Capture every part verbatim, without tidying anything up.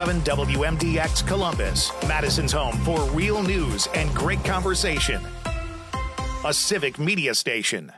seven W M D X Columbus, Madison's home for real news and great conversation. A civic media station.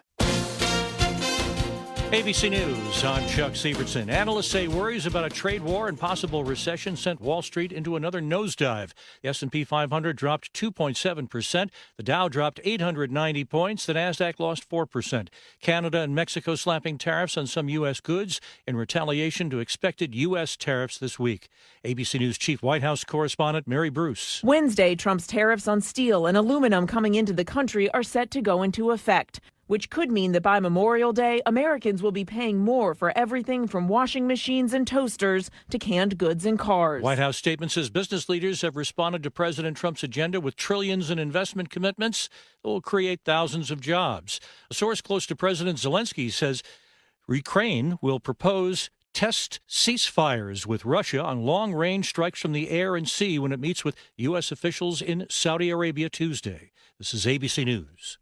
A B C News, I'm Chuck Sievertson. Analysts say worries about a trade war and possible recession sent Wall Street into another nosedive. The S and P five hundred dropped two point seven percent. The Dow dropped eight hundred ninety points. The Nasdaq lost four percent. Canada and Mexico slapping tariffs on some U S goods in retaliation to expected U S tariffs this week. A B C News Chief White House correspondent Mary Bruce. Wednesday, Trump's tariffs on steel and aluminum coming into the country are set to go into effect, which could mean that by Memorial Day, Americans will be paying more for everything from washing machines and toasters to canned goods and cars. White House statement says business leaders have responded to President Trump's agenda with trillions in investment commitments that will create thousands of jobs. A source close to President Zelensky says Ukraine will propose test ceasefires with Russia on long-range strikes from the air and sea when it meets with U S officials in Saudi Arabia Tuesday. This is A B C News.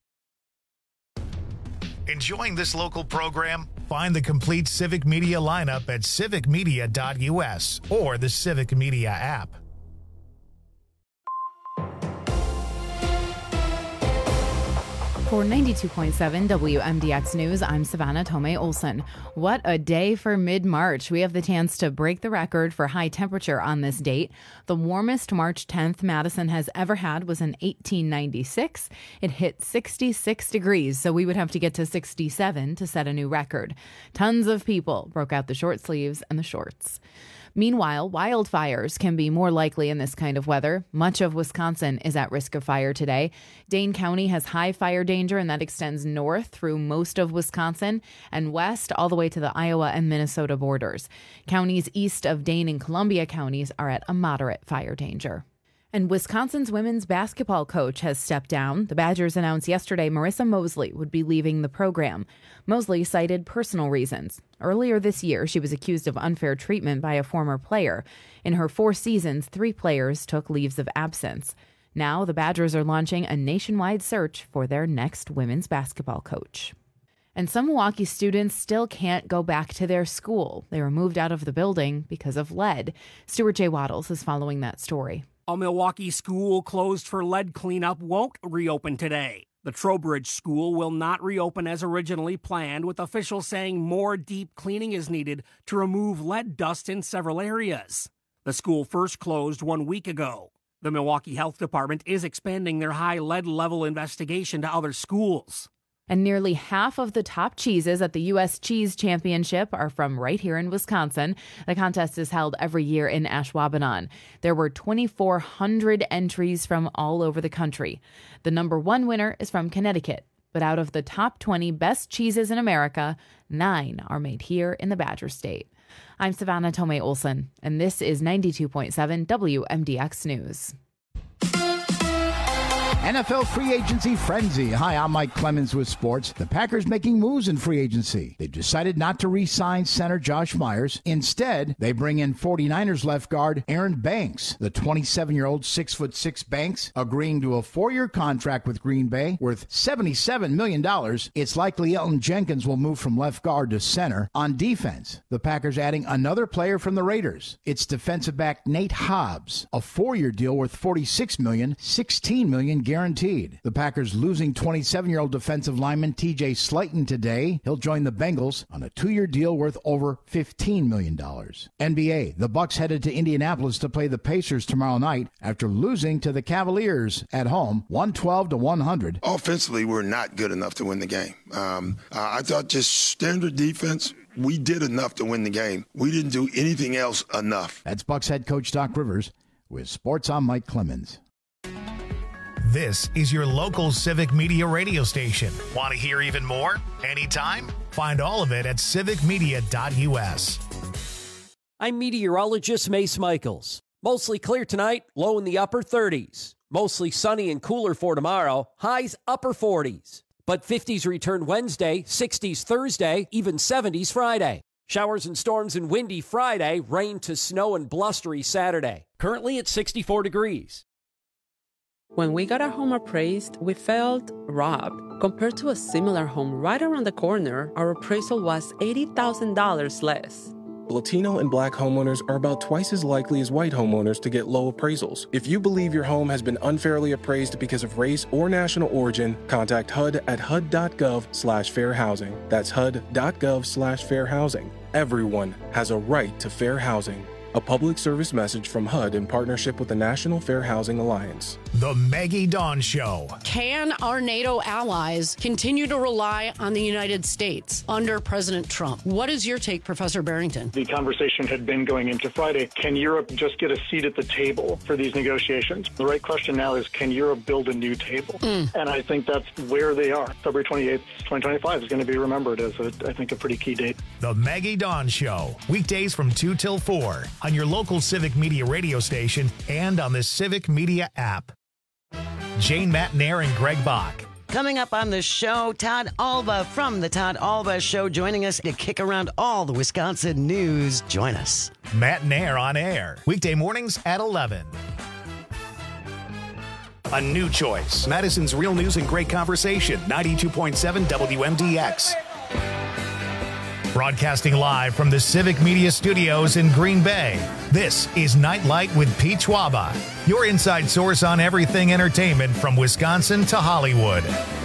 Enjoying this local program? Find the complete Civic Media lineup at civic media dot U S or the Civic Media app. For ninety-two point seven W M D X News, I'm Savannah Tomei Olson. What a day for mid-March. We have the chance to break the record for high temperature on this date. The warmest March tenth Madison has ever had was in eighteen ninety-six. It hit sixty-six degrees, so we would have to get to sixty-seven to set a new record. Tons of people broke out the short sleeves and the shorts. Meanwhile, wildfires can be more likely in this kind of weather. Much of Wisconsin is at risk of fire today. Dane County has high fire danger, and that extends north through most of Wisconsin and west all the way to the Iowa and Minnesota borders. Counties east of Dane and Columbia counties are at a moderate fire danger. And Wisconsin's women's basketball coach has stepped down. The Badgers announced yesterday Marissa Mosley would be leaving the program. Mosley cited personal reasons. Earlier this year, she was accused of unfair treatment by a former player. In her four seasons, three players took leaves of absence. Now, the Badgers are launching a nationwide search for their next women's basketball coach. And some Milwaukee students still can't go back to their school. They were moved out of the building because of lead. Stuart J. Waddles is following that story. A Milwaukee school closed for lead cleanup won't reopen today. The Trowbridge School will not reopen as originally planned, with officials saying more deep cleaning is needed to remove lead dust in several areas. The school first closed one week ago. The Milwaukee Health Department is expanding their high lead level investigation to other schools. And nearly half of the top cheeses at the U S Cheese Championship are from right here in Wisconsin. The contest is held every year in Ashwaubenon. There were twenty-four hundred entries from all over the country. The number one winner is from Connecticut. But out of the top twenty best cheeses in America, nine are made here in the Badger State. I'm Savannah Tomei Olson, and this is ninety-two point seven W M D X News. N F L free agency frenzy. Hi, I'm Mike Clemens with sports. The Packers making moves in free agency. They've decided not to re-sign center Josh Myers. Instead, they bring in 49ers left guard Aaron Banks. The twenty-seven-year-old six foot six Banks agreeing to a four-year contract with Green Bay worth seventy-seven million dollars. It's likely Elton Jenkins will move from left guard to center. On defense, the Packers adding another player from the Raiders. It's defensive back Nate Hobbs, a four-year deal worth forty-six million dollars, sixteen million dollars guaranteed. The Packers losing twenty-seven-year-old defensive lineman T J Slayton today. He'll join the Bengals on a two-year deal worth over fifteen million dollars. N B A, the Bucks headed to Indianapolis to play the Pacers tomorrow night after losing to the Cavaliers at home, one twelve to one hundred. Offensively, we're not good enough to win the game. Um, uh, I thought just standard defense, we did enough to win the game. We didn't do anything else enough. That's Bucks head coach Doc Rivers. With sports, I'm Mike Clemens. This is your local civic media radio station. Want to hear even more? Anytime? Find all of it at civic media dot U S. I'm meteorologist Mace Michaels. Mostly clear tonight, low in the upper thirties. Mostly sunny and cooler for tomorrow, highs upper forties. But fifties return Wednesday, sixties Thursday, even seventies Friday. Showers and storms and windy Friday, rain to snow and blustery Saturday. Currently at sixty-four degrees. When we got our home appraised, we felt robbed. Compared to a similar home right around the corner, our appraisal was eighty thousand dollars less. Latino and Black homeowners are about twice as likely as white homeowners to get low appraisals. If you believe your home has been unfairly appraised because of race or national origin, contact H U D at H U D dot gov slash fair housing. That's H U D dot gov slash fair housing. Everyone has a right to fair housing. A public service message from H U D in partnership with the National Fair Housing Alliance. The Maggie Dawn Show. Can our NATO allies continue to rely on the United States under President Trump? What is your take, Professor Barrington? The conversation had been going into Friday. Can Europe just get a seat at the table for these negotiations? The right question now is, can Europe build a new table? Mm. And I think that's where they are. February twenty-eighth, twenty twenty-five is going to be remembered as, a, I think, a pretty key date. The Maggie Dawn Show. Weekdays from two till four on your local Civic Media radio station and on the Civic Media app. Jane Matnair and Greg Bach. Coming up on the show, Todd Alba from the Todd Alba Show joining us to kick around all the Wisconsin news. Join us. Matnair on air. Weekday mornings at eleven. A new choice. Madison's Real News and Great Conversation. ninety-two point seven W M D X. Broadcasting live from the Civic Media Studios in Green Bay, this is Nightlight with Pete Schwaba, your inside source on everything entertainment from Wisconsin to Hollywood.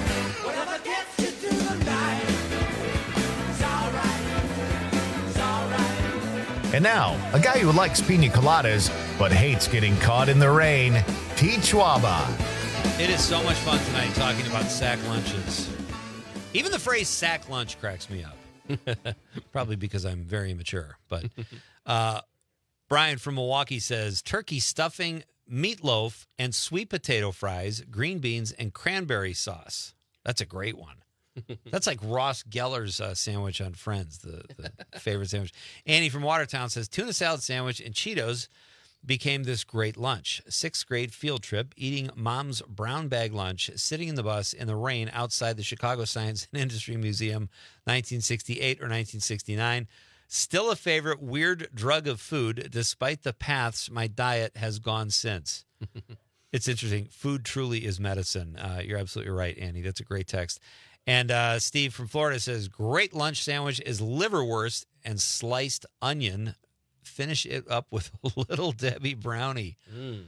And now, a guy who likes pina coladas but hates getting caught in the rain, Pete Schwaba. It is so much fun tonight talking about sack lunches. Even the phrase sack lunch cracks me up. Probably because I'm very immature. But uh, Brian from Milwaukee says turkey stuffing, meatloaf, and sweet potato fries, green beans, and cranberry sauce. That's a great one. That's like Ross Geller's uh, sandwich on Friends, the, the favorite sandwich. Annie from Watertown says tuna salad sandwich and Cheetos became this great lunch. Sixth grade field trip, eating mom's brown bag lunch, sitting in the bus in the rain outside the Chicago Science and Industry Museum, nineteen sixty-eight or nineteen sixty-nine. Still a favorite weird drug of food, despite the paths my diet has gone since. It's interesting. Food truly is medicine. Uh, you're absolutely right, Annie. That's a great text. And uh, Steve from Florida says, great lunch sandwich is liverwurst and sliced onion. Finish it up with a Little Debbie brownie. Mm.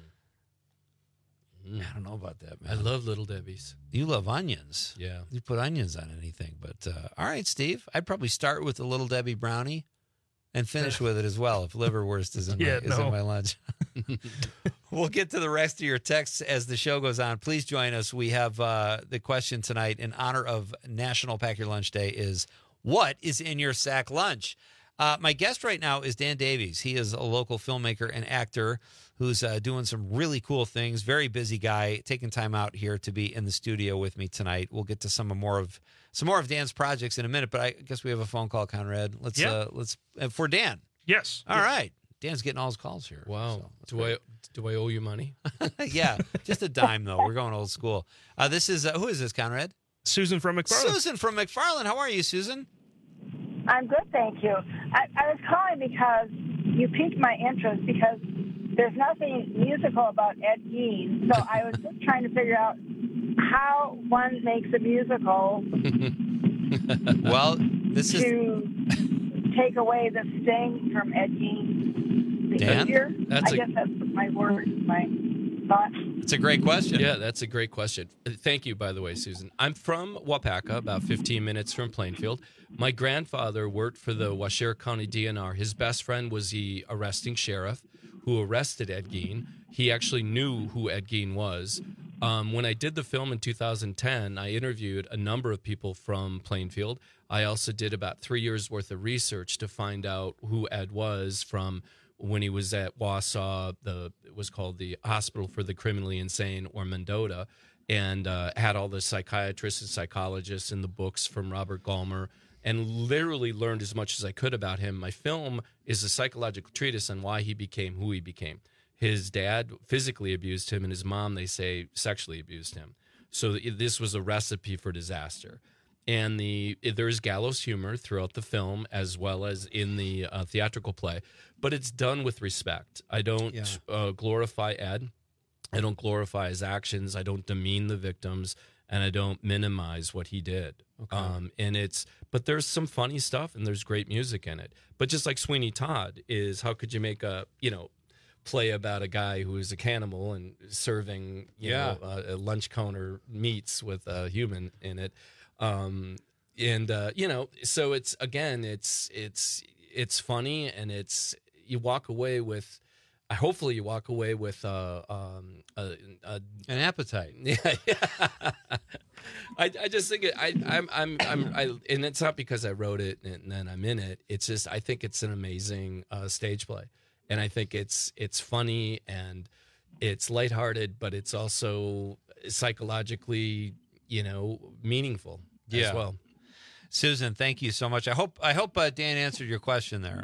Mm. I don't know about that, man. I love Little Debbie's. You love onions. Yeah. You put onions on anything. But, uh, all right, Steve, I'd probably start with the Little Debbie brownie and finish with it as well if liverwurst is in, yeah, my, is no. in my lunch. We'll get to the rest of your texts as the show goes on. Please join us. We have uh, the question tonight in honor of National Pack Your Lunch Day is, what is in your sack lunch? Uh, my guest right now is Dan Davies. He is a local filmmaker and actor who's uh, doing some really cool things. Very busy guy, taking time out here to be in the studio with me tonight. We'll get to some more of some more of Dan's projects in a minute, but I guess we have a phone call, Conrad. Let's yeah. uh, let's uh, for Dan. Yes. All yes. right. Dan's getting all his calls here. Wow. So do I do I owe you money? Yeah, just a dime though. We're going old school. Uh, this is uh, who is this, Conrad? Susan from McFarland. Susan from McFarland. How are you, Susan? I'm good, thank you. I, I was calling because you piqued my interest because there's nothing musical about Ed Gein. So I was just trying to figure out how one makes a musical well, this to is... take away the sting from Ed Gein's behavior. Dan? That's I a... guess that's my word, my thought. It's a great question. Yeah, that's a great question. Thank you, by the way, Susan. I'm from Wapaka, about fifteen minutes from Plainfield. My grandfather worked for the Washoe County D N R. His best friend was the arresting sheriff who arrested Ed Gein. He actually knew who Ed Gein was. Um, when I did the film in two thousand ten, I interviewed a number of people from Plainfield. I also did about three years' worth of research to find out who Ed was from when he was at Wausau, the it was called the Hospital for the Criminally Insane, or Mendota, and uh, had all the psychiatrists and psychologists and the books from Robert Gallmer, and literally learned as much as I could about him. My film is a psychological treatise on why he became who he became. His dad physically abused him, and his mom, they say, sexually abused him. So this was a recipe for disaster. And the there's gallows humor throughout the film as well as in the uh, theatrical play, but it's done with respect. I don't yeah. uh, glorify Ed. I don't glorify his actions. I don't demean the victims. and I don't minimize what he did. Okay. Um, and it's, but there's some funny stuff and there's great music in it. But just like Sweeney Todd is, how could you make a, you know, play about a guy who is a cannibal and serving, you Yeah. know, uh, a lunch counter meats with a human in it. Um, and, uh, you know, so it's, again, it's, it's, it's funny and it's, you walk away with, hopefully you walk away with uh, um, a, a, an appetite. Yeah, yeah. I, I just think it, I, I'm, I'm, I'm, I, and it's not because I wrote it and then I'm in it. It's just I think it's an amazing uh, stage play, and I think it's it's funny and it's lighthearted, but it's also psychologically, you know, meaningful Yeah. as well. Susan, thank you so much. I hope I hope uh, Dan answered your question there.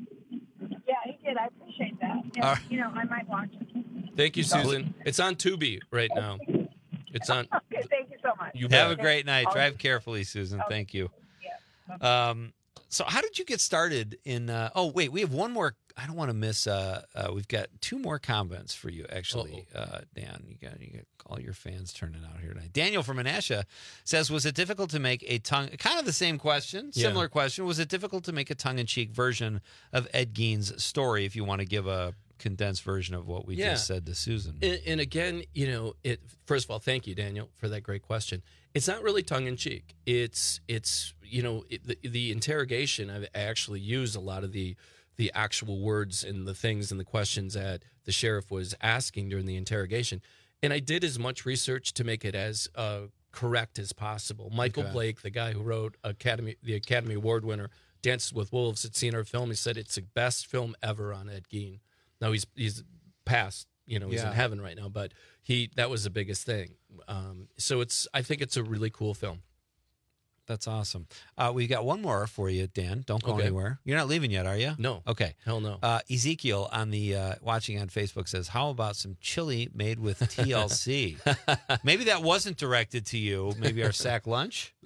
Yeah, he did. I appreciate that. Yeah, All right. You know, I might watch it. Thank you, Susan. It's on Tubi right now. It's on. Okay, thank you so much. You Have a bet. great night. I'll- Drive carefully, Susan. Okay. Thank you. Yeah. Um, so how did you get started in? Uh, oh, wait, we have one more. I don't want to miss. Uh, uh, we've got two more comments for you, actually, uh, Dan. You got you got all your fans turning out here tonight. Daniel from Menasha says, "Was it difficult to make a tongue?" Kind of the same question, Yeah. similar question. Was it difficult to make a tongue-in-cheek version of Ed Gein's story? If you want to give a condensed version of what we Yeah. just said to Susan. And, and again, you know, it. First of all, thank you, Daniel, for that great question. It's not really tongue in cheek. It's it's you know it, the, the interrogation. I actually used a lot of the the actual words and the things and the questions that the sheriff was asking during the interrogation, and I did as much research to make it as uh, correct as possible. Michael Okay. Blake, the guy who wrote Academy the Academy Award winner Dances with Wolves, had seen our film. He said it's the best film ever on Ed Gein. Now he's he's passed, you know, he's Yeah. in heaven right now, but he that was the biggest thing. Um, so it's I think it's a really cool film. That's awesome. Uh, we got one more for you, Dan. Don't go Okay. anywhere. You're not leaving yet, are you? No. Okay. Hell no. Uh, Ezekiel on the uh, watching on Facebook says, "How about some chili made with T L C?" Maybe that wasn't directed to you. Maybe our sack lunch.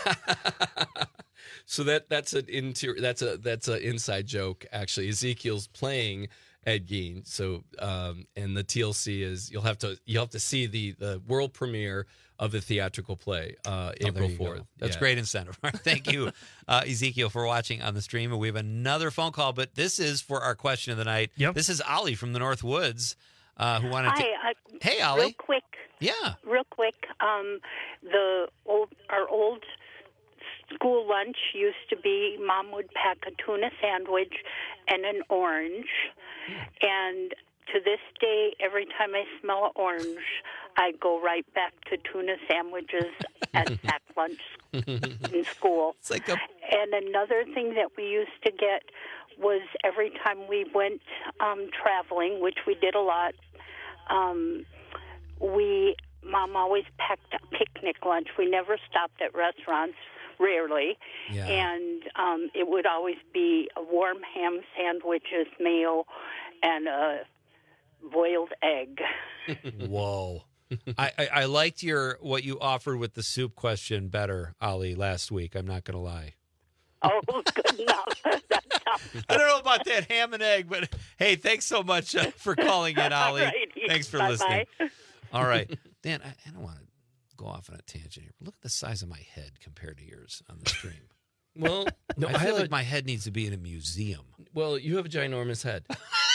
So that that's an interior that's a that's an inside joke actually. Ezekiel's playing Ed Gein. So um, and the T L C is you'll have to you'll have to see the the world premiere of the theatrical play uh, Oh, there April you go. fourth. That's Yeah. great incentive. Thank you, uh, Ezekiel, for watching on the stream. And we have another phone call, but this is for our question of the night. Yep. This is Ollie from the North Woods uh, who wanted to. Hi, uh, Hey, Ollie. Real quick. Yeah. Real quick. Um, the old our old school lunch used to be Mom would pack a tuna sandwich and an orange, and to this day, every time I smell an orange, I go right back to tuna sandwiches at sack lunch in school. It's like a And another thing that we used to get was every time we went um, traveling, which we did a lot, um, we Mom always packed a picnic lunch. We never stopped at restaurants, rarely, Yeah. and um, it would always be a warm ham sandwiches meal and a boiled egg. Whoa. I, I, I liked your what you offered with the soup question better, Ollie, last week. I'm not going to lie. Oh, good enough. That's I don't know about that ham and egg, but hey, thanks so much uh, for calling in, Ollie. Alrighty. Thanks for Bye-bye. listening. All right. Dan, I, I don't want to go off on a tangent here. But look at the size of my head compared to yours on the stream. Well, no, I I, feel have like a, my head needs to be in a museum. well, you have a ginormous head,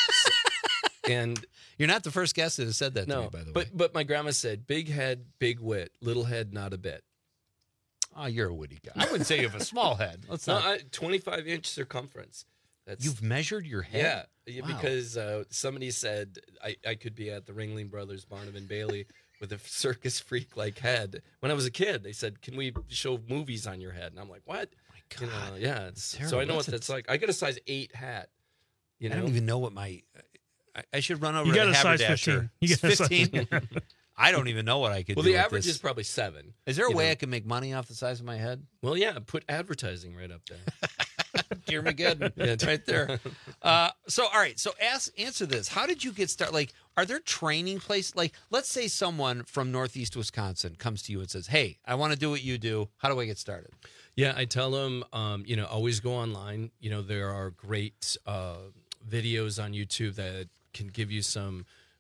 and You're not the first guest that has said that to no, me, by the but way. but my grandma said, "Big head, big wit. Little head, not a bit." Oh, you're a witty guy. I wouldn't say you have a small head. Let's No, not. I, twenty-five inch circumference. That's You've measured your yeah, head? yeah, Wow. because uh, somebody said I, I could be at the Ringling Brothers Barnum and Bailey with a circus freak like head. When I was a kid, they said, "Can we show movies on your head?" And I'm like, "What?" God, you know, yeah. It's, terrible. so I know That's what a- that's like. I got a size eight hat. You know, I don't even know what my. I, I should run over You to got a size Haberdasher. fifteen. You It's got a size- fifteen. I don't even know what I could well, do the with average this. is probably seven. Is there a you way know. I can make money off the size of my head? Well, yeah, put advertising right up there. Dear McGinn, Yeah, it's right there. Uh, so, all right. So, ask answer this. How did you get started? Like, are there training places? Like, let's say someone from Northeast Wisconsin comes to you and says, "Hey, I want to do what you do. How do I get started?" Yeah, I tell them, um, you know, always go online. You know, there are great uh, videos on YouTube that can give you some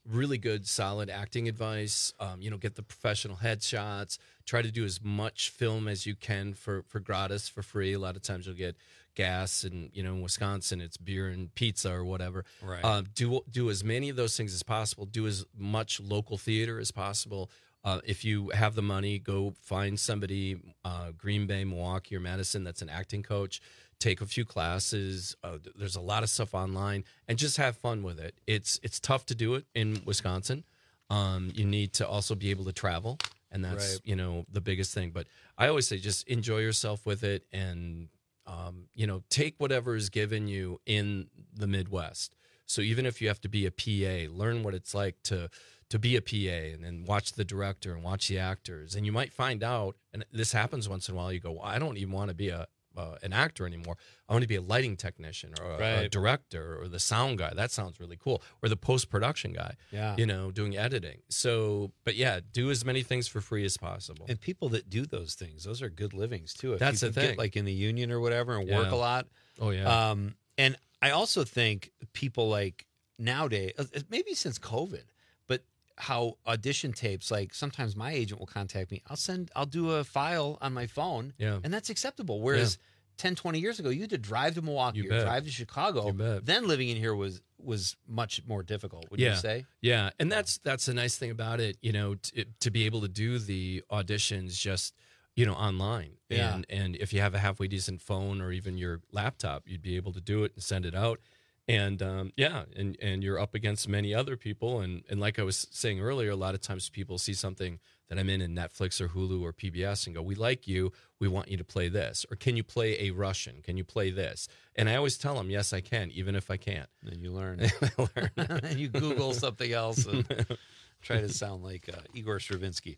really good, solid acting advice. Um, you know, get the professional headshots. Try to do as much film as you can for, for gratis, for free. A lot of times you'll get gas, and, you know, in Wisconsin, it's beer and pizza or whatever. Right. Uh, do, do as many of those things as possible. Do as much local theater as possible. Uh, if you have the money, go find somebody, uh, Green Bay, Milwaukee, or Madison, that's an acting coach. Take a few classes. Uh, there's a lot of stuff online, and just have fun with it. It's it's tough to do it in Wisconsin. Um, you need to also be able to travel, and that's Right. you know the biggest thing. But I always say, just enjoy yourself with it, and um, you know take whatever is given you in the Midwest. So even if you have to be a P A, learn what it's like to to be a P A, and then watch the director and watch the actors, and you might find out. And this happens once in a while. You go, well, I don't even want to be a Uh, an actor anymore. I want to be a lighting technician or a, Right. a director or the sound guy. That sounds really cool. Or the post-production guy, Yeah. you know, doing editing. So, but yeah, do as many things for free as possible. And people that do those things, those are good livings too. If That's you the can get, thing. like in the union or whatever, and work Yeah. a lot. Oh, yeah. Um, and I also think people like nowadays, uh, maybe since COVID, but how audition tapes, like sometimes my agent will contact me. I'll send, I'll do a file on my phone, Yeah. and that's acceptable. Whereas ten, twenty years ago, you had to drive to Milwaukee You or bet. drive to Chicago. You bet. Then living in here was was much more difficult, would yeah. you say? Yeah, and that's that's the nice thing about it, you know, t- to be able to do the auditions just, you know, online. Yeah. And and if you have a halfway decent phone or even your laptop, you'd be able to do it and send it out. And um, yeah, and, and you're up against many other people. And, and like I was saying earlier, a lot of times people see something that I'm in in Netflix or Hulu or P B S and go, we like you, we want you to play this. Or can you play a Russian? Can you play this? And I always tell them, yes, I can, even if I can't. And you learn. I learn. And you Google something else and try to sound like uh, Igor Stravinsky.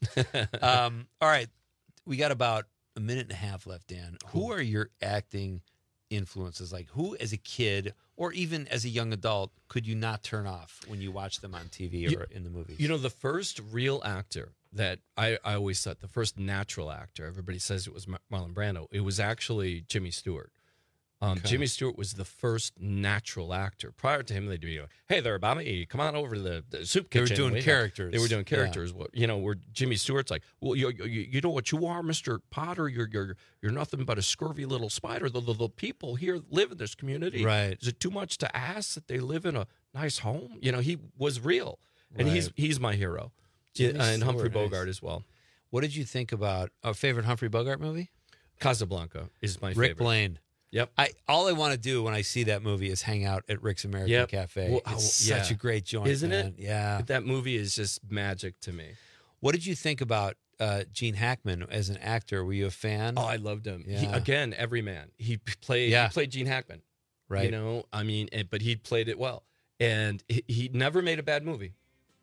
Um, all right. We got about a minute and a half left, Dan. Who are your acting influences? Like, who as a kid or even as a young adult could you not turn off when you watch them on T V or You- in the movies? You know, the first real actor that I, I always thought, the first natural actor, everybody says it was Mar- Marlon Brando. It was actually Jimmy Stewart. Um, Okay. Jimmy Stewart was the first natural actor. Prior to him, they'd be like, hey there, Bobby, come on over to the, the soup They were kitchen. doing We got-" characters. They were doing Yeah. characters. Well, you know, where Jimmy Stewart's like, well, you, you, you know what you are, Mister Potter? You're you're you're nothing but a scurvy little spider. The, the, the people here live in this community. Right. Is it too much to ask that they live in a nice home? You know, he was real. And he's Right. he's my hero. Jimmy Yeah, and Humphrey Stewart, nice. Bogart as well. What did you think about a favorite Humphrey Bogart movie? Casablanca is my Rick favorite. Blaine. Yep. I all I want to do when I see that movie is hang out at Rick's American Yep. Cafe. Well, it's oh, such yeah. a great joint, Isn't man. it? Yeah. That movie is just magic to me. What did you think about uh, Gene Hackman as an actor? Were you a fan? Oh, I loved him. He, Yeah. again, every man. He p- played. Yeah. He played Gene Hackman. Right. You know, I mean, and- but he played it well, and he, he never made a bad movie.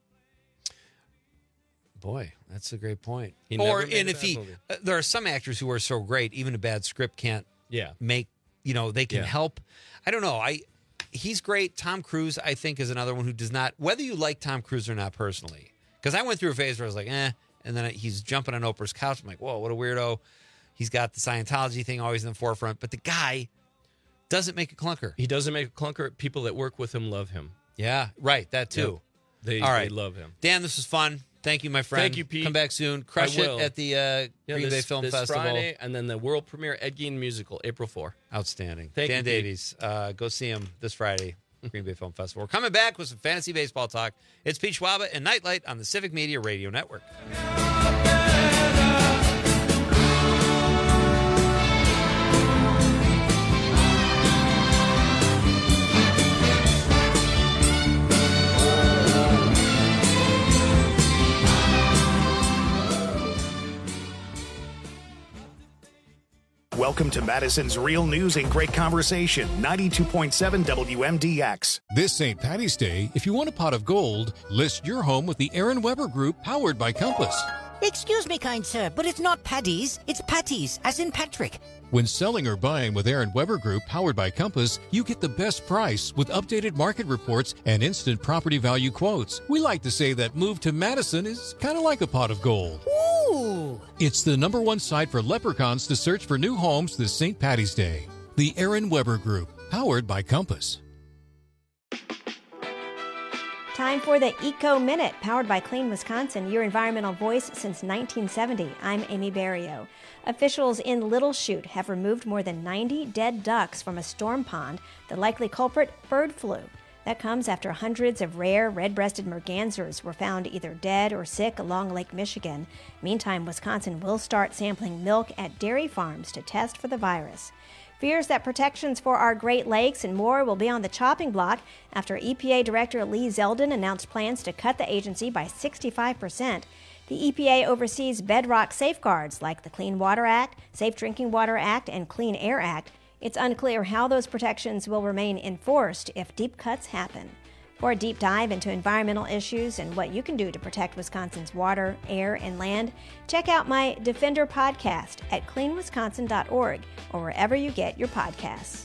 Boy, that's a great point. He or never made and a if bad he, movie. uh, there are some actors who are so great, even a bad script can't Yeah. make. You know, they can Yeah. help. I don't know. I he's great. Tom Cruise, I think, is another one who does not. Whether you like Tom Cruise or not personally, because I went through a phase where I was like, eh, and then he's jumping on Oprah's couch. I'm like, whoa, what a weirdo. He's got the Scientology thing always in the forefront, but the guy doesn't make a clunker. He doesn't make a clunker. People that work with him love him. Yeah, right. That too. They, All right. they love him. Dan, this was fun. Thank you, my friend. Thank you, Pete. Come back soon. Crush I it will. at the uh, Yeah, Green this, Bay Film this Festival. Friday, and then the world premiere Ed Gein musical, April fourth. Outstanding. Thank Dan you, Pete. Davies. Uh, go see him this Friday, Green Bay Film Festival. We're coming back with some fantasy baseball talk. It's Pete Schwaba and Nightlight on the Civic Media Radio Network. Welcome to Madison's Real News and Great Conversation, ninety-two point seven W M D X. This Saint Patty's Day, if you want a pot of gold, list your home with the Aaron Weber Group, powered by Compass. Excuse me, kind sir, but it's not Paddy's, it's Patty's, as in Patrick. When selling or buying with Aaron Weber Group, powered by Compass, you get the best price with updated market reports and instant property value quotes. We like to say that move to Madison is kind of like a pot of gold. Ooh! It's the number one site for leprechauns to search for new homes this Saint Patty's Day. The Aaron Weber Group, powered by Compass. Time for the Eco Minute, powered by Clean Wisconsin, your environmental voice since nineteen seventy. I'm Amy Barrio. Officials in Little Chute have removed more than ninety dead ducks from a storm pond, the likely culprit, bird flu. That comes after hundreds of rare red-breasted mergansers were found either dead or sick along Lake Michigan. Meantime, Wisconsin will start sampling milk at dairy farms to test for the virus. Fears that protections for our Great Lakes and more will be on the chopping block after E P A Director Lee Zeldin announced plans to cut the agency by sixty-five percent. The E P A oversees bedrock safeguards like the Clean Water Act, Safe Drinking Water Act, and Clean Air Act. It's unclear how those protections will remain enforced if deep cuts happen. For a deep dive into environmental issues and what you can do to protect Wisconsin's water, air, and land, check out my Defender podcast at clean wisconsin dot org or wherever you get your podcasts.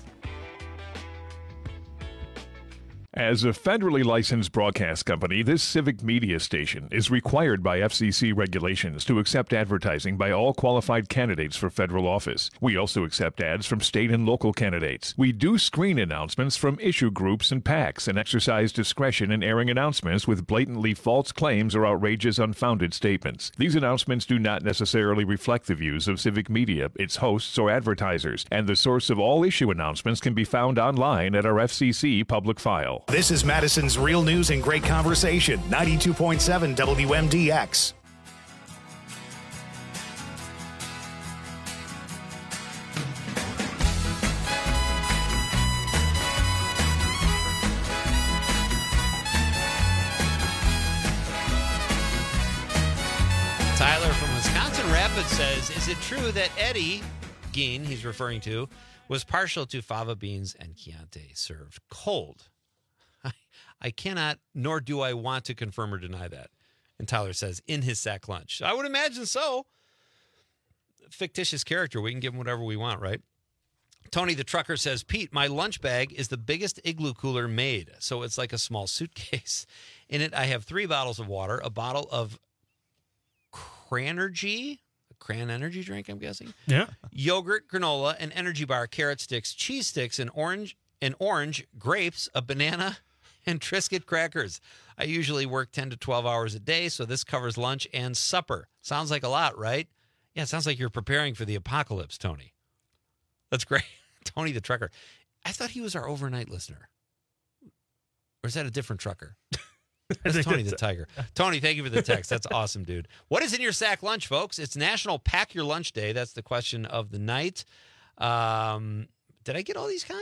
As a federally licensed broadcast company, this civic media station is required by F C C regulations to accept advertising by all qualified candidates for federal office. We also accept ads from state and local candidates. We do screen announcements from issue groups and PACs and exercise discretion in airing announcements with blatantly false claims or outrageous unfounded statements. These announcements do not necessarily reflect the views of civic media, its hosts, or advertisers, and the source of all issue announcements can be found online at our F C C public file. This is Madison's Real News and Great Conversation, ninety-two point seven W M D X. Tyler from Wisconsin Rapids says, is it true that Eddie Gein, he's referring to, was partial to fava beans and Chianti served cold? I cannot, nor do I want to confirm or deny that. And Tyler says, in his sack lunch. I would imagine so. Fictitious character. We can give him whatever we want, right? Tony the trucker says, Pete, my lunch bag is the biggest igloo cooler made. So it's like a small suitcase. In it, I have three bottles of water, a bottle of Cranergy, a Cran energy drink, I'm guessing. Yeah. Yogurt, granola, an energy bar, carrot sticks, cheese sticks, an orange, an orange, grapes, a banana, and Triscuit crackers. I usually work ten to twelve hours a day, so this covers lunch and supper. Sounds like a lot, right? Yeah, it sounds like you're preparing for the apocalypse, Tony. That's great. Tony the trucker. I thought he was our overnight listener. Or is that a different trucker? That's Tony the tiger. Tony, thank you for the text. That's awesome, dude. What is in your sack lunch, folks? It's National Pack Your Lunch Day. That's the question of the night. Um, did I get all these, Con?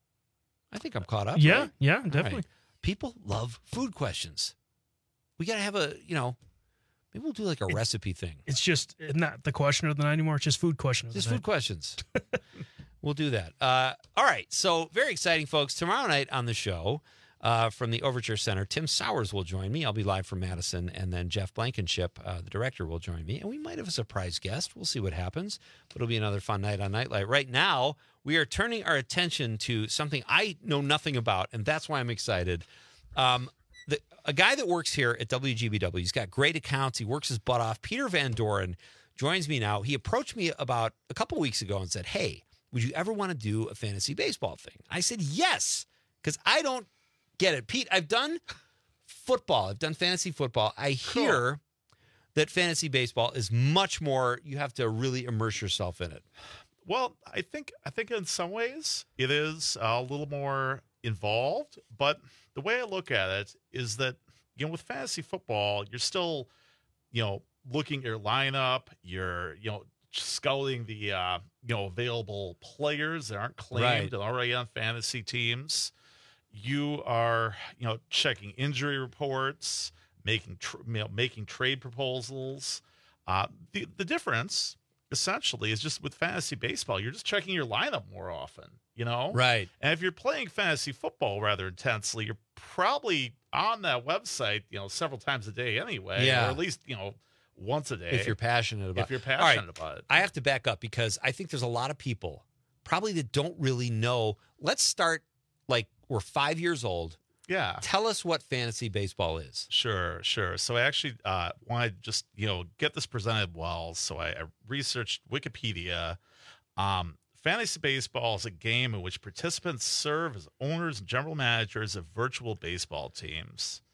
I think I'm caught up. Yeah, right? yeah, definitely. Right. People love food questions. We got to have a, you know, maybe we'll do like a it, recipe thing. It's just not the question of the night anymore. It's just food questions. Just food night. questions. We'll do that. Uh, all right. So very exciting, folks. Tomorrow night on the show uh, from the Overture Center, Tim Sowers will join me. I'll be live from Madison. And then Jeff Blankenship, uh, the director, will join me. And we might have a surprise guest. We'll see what happens. But it'll be another fun night on Nightlight. Right now, we are turning our attention to something I know nothing about, and that's why I'm excited. Um, the, a guy that works here at W G B W, he's got great accounts. He works his butt off. Peter Van Doren joins me now. He approached me about a couple weeks ago and said, hey, would you ever want to do a fantasy baseball thing? I said, yes, because I don't get it. Pete, I've done football. I've done fantasy football. I hear cool. that fantasy baseball is much more, you have to really immerse yourself in it. Well, I think I think in some ways it is a little more involved, but the way I look at it is that, you know, with fantasy football, you're still, you know, looking at your lineup, you're, you know, scouting the, uh, you know, available players that aren't claimed Right. and already on fantasy teams. You are, you know, checking injury reports, making, tr- you know, making trade proposals. Uh, the the difference, essentially, is just with fantasy baseball, you're just checking your lineup more often, you know? Right. And if you're playing fantasy football rather intensely, you're probably on that website, you know, several times a day anyway. Yeah. Or at least, you know, once a day. If you're passionate about it. If you're All right. passionate about it. I have to back up because I think there's a lot of people probably that don't really know. Let's start like we're five years old. Yeah. Tell us what fantasy baseball is. Sure, sure. So I actually uh, want to just, you know, get this presented well. So I, I researched Wikipedia. Um, fantasy baseball is a game in which participants serve as owners and general managers of virtual baseball teams.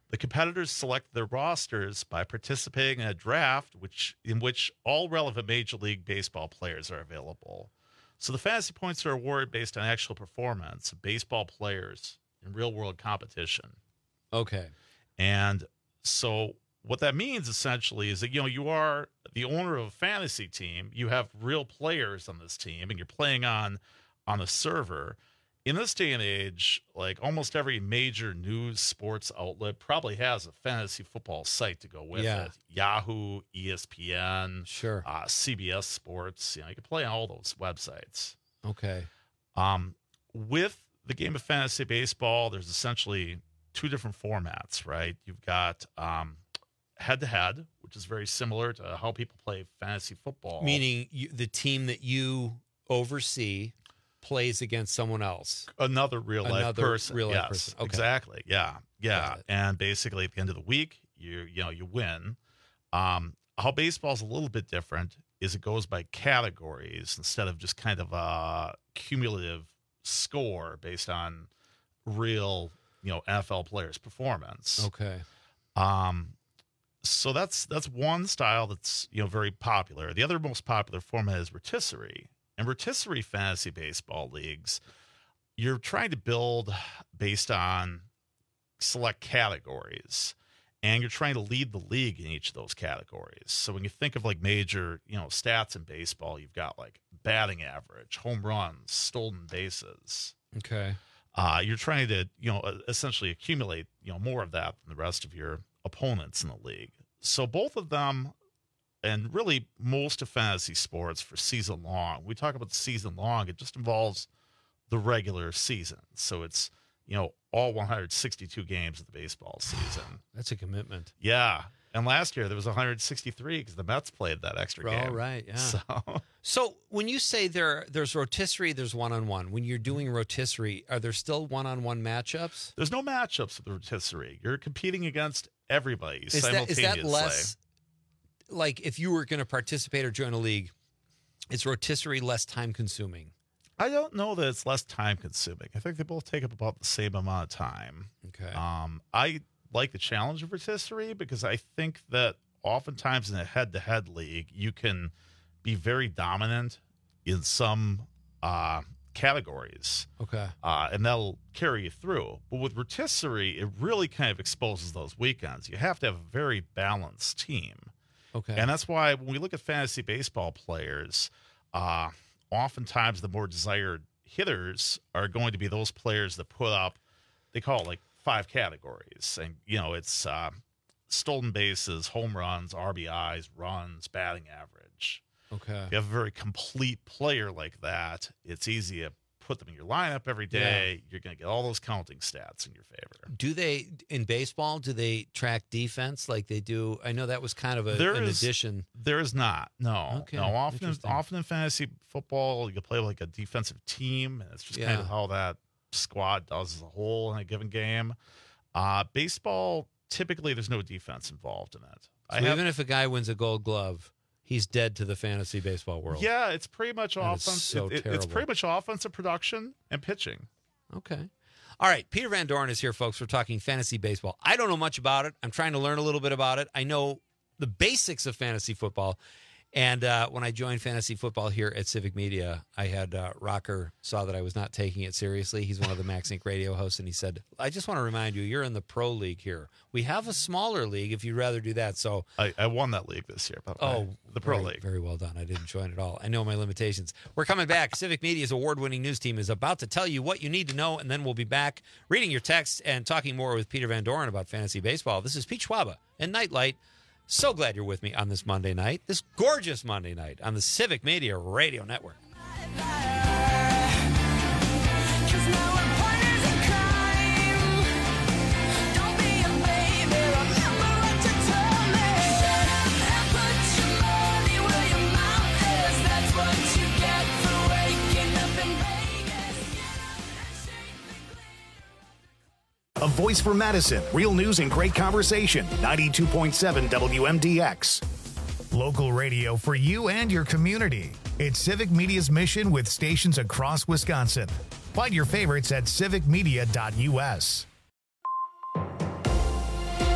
the competitors select their rosters by participating in a draft, which in which all relevant Major League Baseball players are available. So the fantasy points are awarded based on actual performance of baseball players in real-world competition. Okay. And so what that means essentially is that, you know, you are the owner of a fantasy team. You have real players on this team, and you're playing on on a server. In this day and age, like almost every major news sports outlet probably has a fantasy football site to go with Yeah. it. Yahoo, E S P N, sure, uh, C B S Sports. You know, you can play on all those websites. Okay. Um, with the game of fantasy baseball, there's essentially two different formats, right? You've got um, head-to-head, which is very similar to how people play fantasy football. Meaning you, the team that you oversee plays against someone else. Another real life Another person. real life yes, person. Okay. Exactly. Yeah. Yeah. And basically at the end of the week, you you know, you win. Um, how baseball's a little bit different is it goes by categories instead of just kind of a cumulative score based on real, you know, N F L players' performance. Okay. Um so that's that's one style that's, you know, very popular. The other most popular format is rotisserie. And rotisserie fantasy baseball leagues, you're trying to build based on select categories, and you're trying to lead the league in each of those categories. So when you think of like major, you know, stats in baseball, you've got like batting average, home runs, stolen bases. Okay. Uh, you're trying to, you know, essentially accumulate, you know, more of that than the rest of your opponents in the league. So both of them, and really most of fantasy sports for season long, we talk about the season long, it just involves the regular season. So it's, you know, all one hundred sixty-two games of the baseball season. That's a commitment. Yeah. And last year there was one hundred sixty-three because the Mets played that extra game. Oh, right. Yeah. So, so when you say there, there's rotisserie, there's one-on-one. When you're doing rotisserie, are there still one-on-one matchups? there's no matchups with the rotisserie. You're competing against everybody Is that, simultaneously. is that less, like if you were going to participate or join a league, is rotisserie less time-consuming? I don't know that it's less time consuming. I think they both take up about the same amount of time. Okay. Um, I like the challenge of rotisserie because I think that oftentimes in a head-to-head league, you can be very dominant in some uh, categories. Okay. Uh, and that'll carry you through. But with rotisserie, it really kind of exposes those weekends. You have to have a very balanced team. Okay. And that's why when we look at fantasy baseball players, uh, oftentimes the more desired hitters are going to be those players that put up, they call it like five categories. And, you know, it's uh, stolen bases, home runs, R B Is, runs, batting average. Okay. If you have a very complete player like that, it's easy to put them in your lineup every day. Yeah. You're going to get all those counting stats in your favor. Do they, in baseball, do they track defense like they do? I know that was kind of a, There an is- addition. There is not. No. Okay, No. Often, interesting. often in fantasy football, you play like a defensive team, and it's just kind Yeah. of how that squad does as a whole in a given game. Uh, baseball, typically, there's no defense involved in it. So even if a guy wins a Gold Glove, he's dead to the fantasy baseball world. Yeah, it's pretty much That is offense. so it- it- it's terrible. pretty much offensive production and pitching. Okay. All right. Peter Van Doren is here, folks. We're talking fantasy baseball. I don't know much about it. I'm trying to learn a little bit about it. I know the basics of fantasy football. And uh, when I joined fantasy football here at Civic Media, I had uh, Rocker saw that I was not taking it seriously. He's one of the Max Inc radio hosts, and he said, I just want to remind you, you're in the pro league here. We have a smaller league if you'd rather do that. So I, I won that league this year. By the way. Oh, the pro very, league. Very well done. I didn't join at all. I know my limitations. We're coming back. Civic Media's award-winning news team is about to tell you what you need to know, and then we'll be back reading your texts and talking more with Peter Van Doren about fantasy baseball. This is Pete Schwaba and Nightlight. So glad you're with me on this Monday night, this gorgeous Monday night on the Civic Media Radio Network. A voice for Madison. Real news and great conversation. ninety-two point seven W M D X. Local radio for you and your community. It's Civic Media's mission with stations across Wisconsin. Find your favorites at civic media dot U S.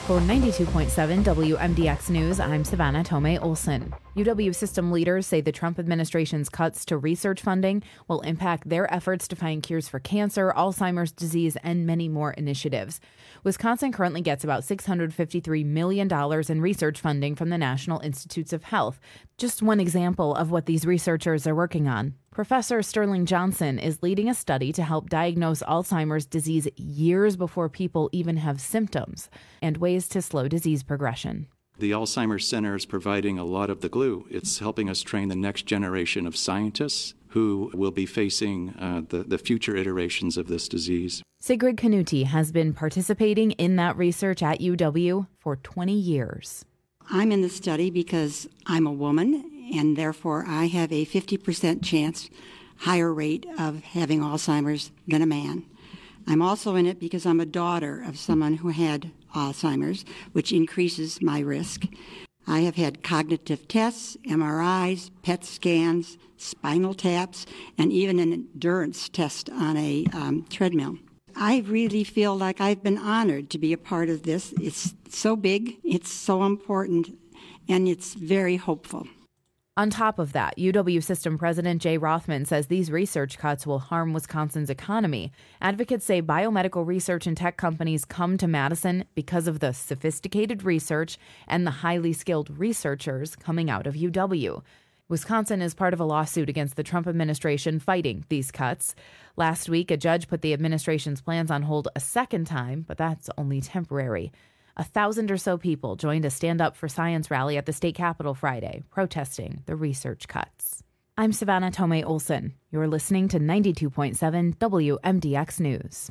For ninety-two point seven W M D X News, I'm Savannah Tomei Olson. U W system leaders say the Trump administration's cuts to research funding will impact their efforts to find cures for cancer, Alzheimer's disease, and many more initiatives. Wisconsin currently gets about six hundred fifty-three million dollars in research funding from the National Institutes of Health. Just one example of what these researchers are working on. Professor Sterling Johnson is leading a study to help diagnose Alzheimer's disease years before people even have symptoms and ways to slow disease progression. The Alzheimer's Center is providing a lot of the glue. It's helping us train the next generation of scientists who will be facing uh, the, the future iterations of this disease. Sigrid Canuti has been participating in that research at U W for twenty years. I'm in the study because I'm a woman, and therefore I have a fifty percent chance higher rate of having Alzheimer's than a man. I'm also in it because I'm a daughter of someone who had Alzheimer's, which increases my risk. I have had cognitive tests, M R Is, P E T scans, spinal taps, and even an endurance test on a um, treadmill. I really feel like I've been honored to be a part of this. It's so big, it's so important, and it's very hopeful. On top of that, U W System President Jay Rothman says these research cuts will harm Wisconsin's economy. Advocates say biomedical research and tech companies come to Madison because of the sophisticated research and the highly skilled researchers coming out of U W. Wisconsin is part of a lawsuit against the Trump administration fighting these cuts. Last week, a judge put the administration's plans on hold a second time, but that's only temporary. A thousand or so people joined a Stand Up for Science rally at the state capitol Friday, protesting the research cuts. I'm Savannah Tomei Olson. You're listening to ninety-two point seven W M D X News.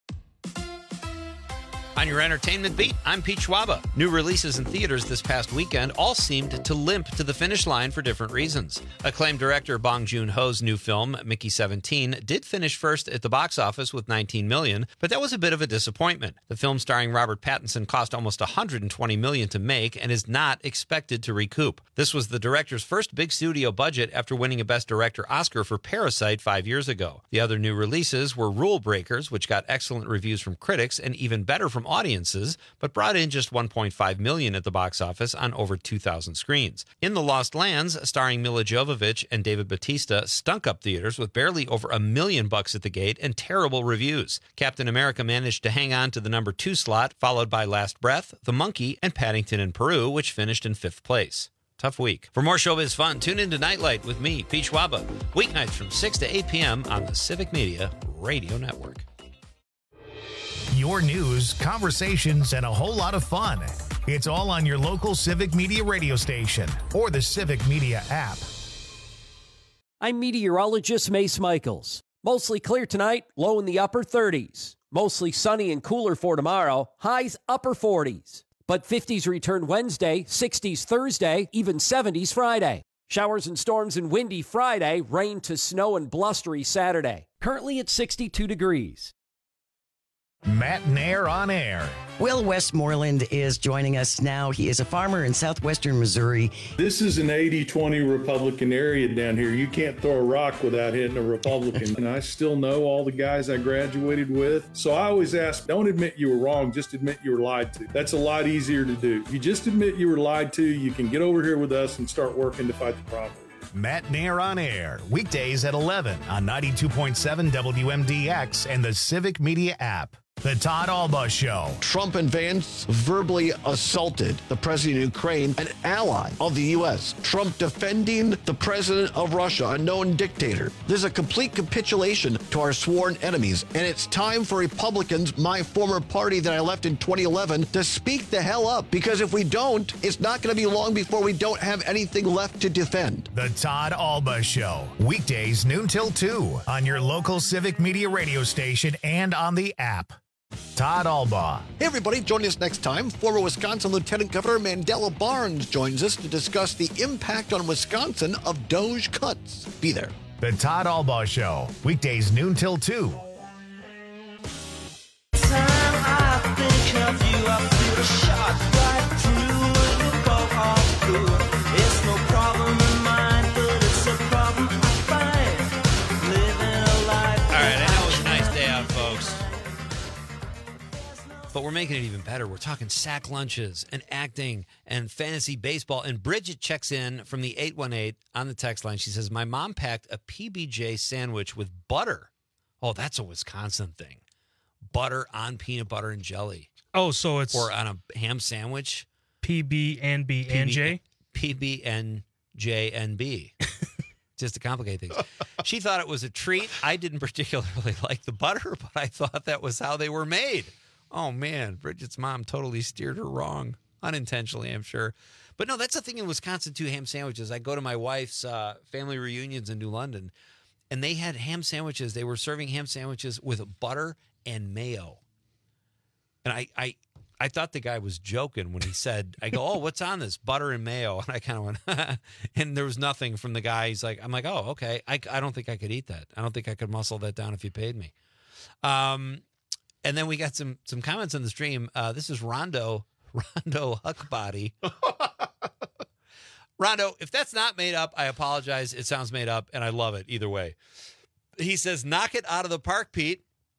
On your entertainment beat, I'm Pete Schwaba. New releases in theaters this past weekend all seemed to limp to the finish line for different reasons. Acclaimed director Bong Joon-ho's new film, Mickey seventeen, did finish first at the box office with nineteen million dollars, but that was a bit of a disappointment. The film starring Robert Pattinson cost almost one hundred twenty million dollars to make and is not expected to recoup. This was the director's first big studio budget after winning a Best Director Oscar for Parasite five years ago. The other new releases were Rule Breakers, which got excellent reviews from critics and even better from audiences, but brought in just one point five million dollars at the box office on over two thousand screens. In the Lost Lands, starring Mila Jovovich and David Bautista, stunk up theaters with barely over a million bucks at the gate and terrible reviews. Captain America managed to hang on to the number two slot, followed by Last Breath, The Monkey, and Paddington in Peru, which finished in fifth place. Tough week. For more showbiz fun, tune into Nightlight with me, Pete Schwaba, weeknights from six to eight p.m. on the Civic Media Radio Network. Your news, conversations, and a whole lot of fun. It's all on your local Civic Media radio station or the Civic Media app. I'm meteorologist Mace Michaels. Mostly clear tonight, low in the upper thirties. Mostly sunny and cooler for tomorrow, highs upper forties. But fifties return Wednesday, sixties Thursday, even seventies Friday. Showers and storms and windy Friday, rain to snow and blustery Saturday. Currently at sixty-two degrees. Matt Nair on air. Will Westmoreland is joining us now. He is a farmer in southwestern Missouri. This is an eighty twenty Republican area down here. You can't throw a rock without hitting a Republican. And I still know all the guys I graduated with. So I always ask, don't admit you were wrong, just admit you were lied to. That's a lot easier to do. If you just admit you were lied to, you can get over here with us and start working to fight the problem. Matt Nair on air, weekdays at eleven on ninety-two point seven W M D X and the Civic Media app. The Todd Alba Show. Trump and Vance verbally assaulted the president of Ukraine, an ally of the U S. Trump defending the president of Russia, a known dictator. This is a complete capitulation to our sworn enemies. And it's time for Republicans, my former party that I left in twenty eleven, to speak the hell up. Because if we don't, it's not going to be long before we don't have anything left to defend. The Todd Alba Show. Weekdays noon till two on your local Civic Media radio station and on the app. Todd Alba. Hey everybody, join us next time. Former Wisconsin Lieutenant Governor Mandela Barnes joins us to discuss the impact on Wisconsin of DOJ cuts. Be there. The Todd Alba Show. Weekdays noon till two. But we're making it even better. We're talking sack lunches and acting and fantasy baseball. And Bridget checks in from the eight one eight on the text line. She says, my mom packed a P B J sandwich with butter. Oh, that's a Wisconsin thing. Butter on peanut butter and jelly. Oh, so it's... Or on a ham sandwich. P B and B and J? P B N J and B. Just to complicate things. She thought it was a treat. I didn't particularly like the butter, but I thought that was how they were made. Oh, man. Bridget's mom totally steered her wrong. Unintentionally, I'm sure. But no, that's the thing in Wisconsin, too, ham sandwiches. I go to my wife's uh, family reunions in New London, and they had ham sandwiches. They were serving ham sandwiches with butter and mayo. And I, I, I thought the guy was joking when he said, I go, oh, what's on this? Butter and mayo. And I kind of went, and there was nothing from the guy. He's like, I'm like, oh, okay. I, I don't think I could eat that. I don't think I could muscle that down if you paid me. Um, and then we got some some comments on the stream. Uh, this is Rondo, Rondo Huckbody. Rondo, if that's not made up, I apologize. It sounds made up, and I love it either way. He says, knock it out of the park, Pete.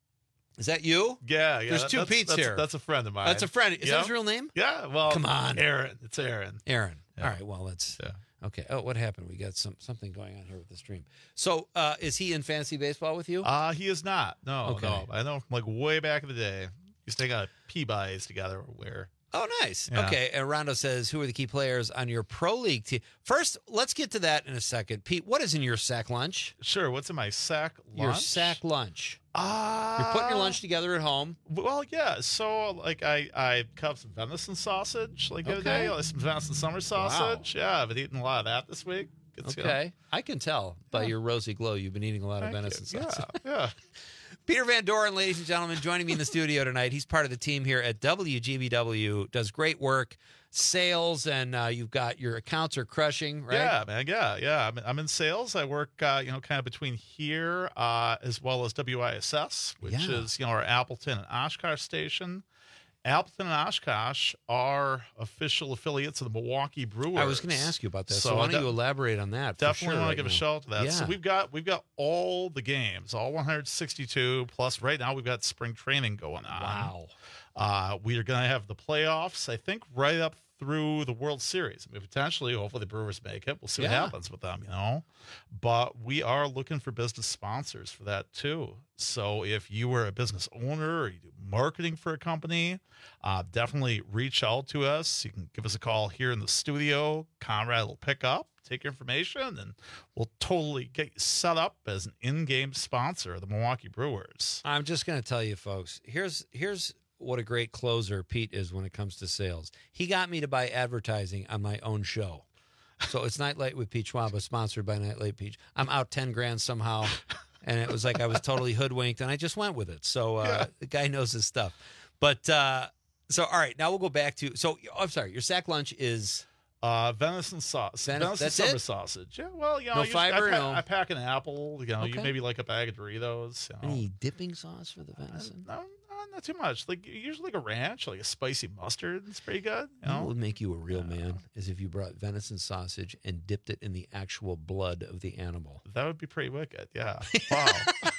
Is that you? Yeah, yeah. There's that- two that's, Pete's that's, here. That's a friend of mine. That's a friend. Is that Yep. his real name? Yeah. Well, Come on. Aaron. It's Aaron. Aaron. Yeah. All right. Well, let's. Yeah. Okay. Oh, what happened? We got some something going on here with the stream. So, uh, is he in fantasy baseball with you? Uh, he is not. No, Okay. no. I know from like way back in the day. Used to take out P-buys together where. Oh, nice. Yeah. Okay. And Rondo says, who are the key players on your pro league team? First, let's get to that in a second. Pete, what is in your sack lunch? Sure. What's in my sack lunch? Your sack lunch. Ah. You're putting your lunch together at home. Well, yeah. So, like, I I cut up some venison sausage like the other day. Okay. Like some venison summer sausage. Yeah, I've been eating a lot of that this week. It's, you know, Okay. I can tell by your rosy glow you've been eating a lot of Thank venison you. sausage. Yeah, yeah. Peter Van Doren, ladies and gentlemen, joining me in the studio tonight. He's part of the team here at W G B W, does great work, sales, and uh, you've got your accounts are crushing, right? Yeah, man. Yeah, yeah. I'm, I'm in sales. I work, uh, you know, kind of between here uh, as well as W I S S, which Yeah. is, you know, our Appleton and Oshkosh station. Appleton and Oshkosh are official affiliates of the Milwaukee Brewers. I was going to ask you about that. So, So why I don't you de- elaborate on that? for Definitely sure want right to give a now. shout out to that. Yeah. So we've got we've got all the games, all one hundred sixty-two plus. Right now we've got spring training going on. Wow. Uh, we are going to have the playoffs. I think right up through the World Series. I mean, potentially, hopefully the Brewers make it. We'll see what Yeah. happens with them, you know. But we are looking for business sponsors for that too. So if you are a business owner or you do marketing for a company, uh, definitely reach out to us. You can give us a call here in the studio. Conrad will pick up, take your information, and we'll totally get you set up as an in-game sponsor of the Milwaukee Brewers. I'm just going to tell you, folks, here's here's what a great closer Pete is when it comes to sales. He got me to buy advertising on my own show. So it's Nightlight with Pete Schwaba, sponsored by Nightlight Peach. I'm out ten grand somehow, and it was like I was totally hoodwinked, and I just went with it. So uh, Yeah. the guy knows his stuff. But uh, so, all right, now we'll go back to, so oh, I'm sorry, your sack lunch is? Uh, venison sauce, Ven- venison that's summer it? sausage. Yeah, well, you know, No usually I fiber, pack, no- I pack an apple. You know, you Okay. maybe like a bag of Doritos. You know. Any dipping sauce for the venison? No, no, not too much. Like usually like a ranch, like a spicy mustard. It's pretty good. You You know what know. would make you a real man is if you brought venison sausage and dipped it in the actual blood of the animal. That would be pretty wicked. Yeah. Wow.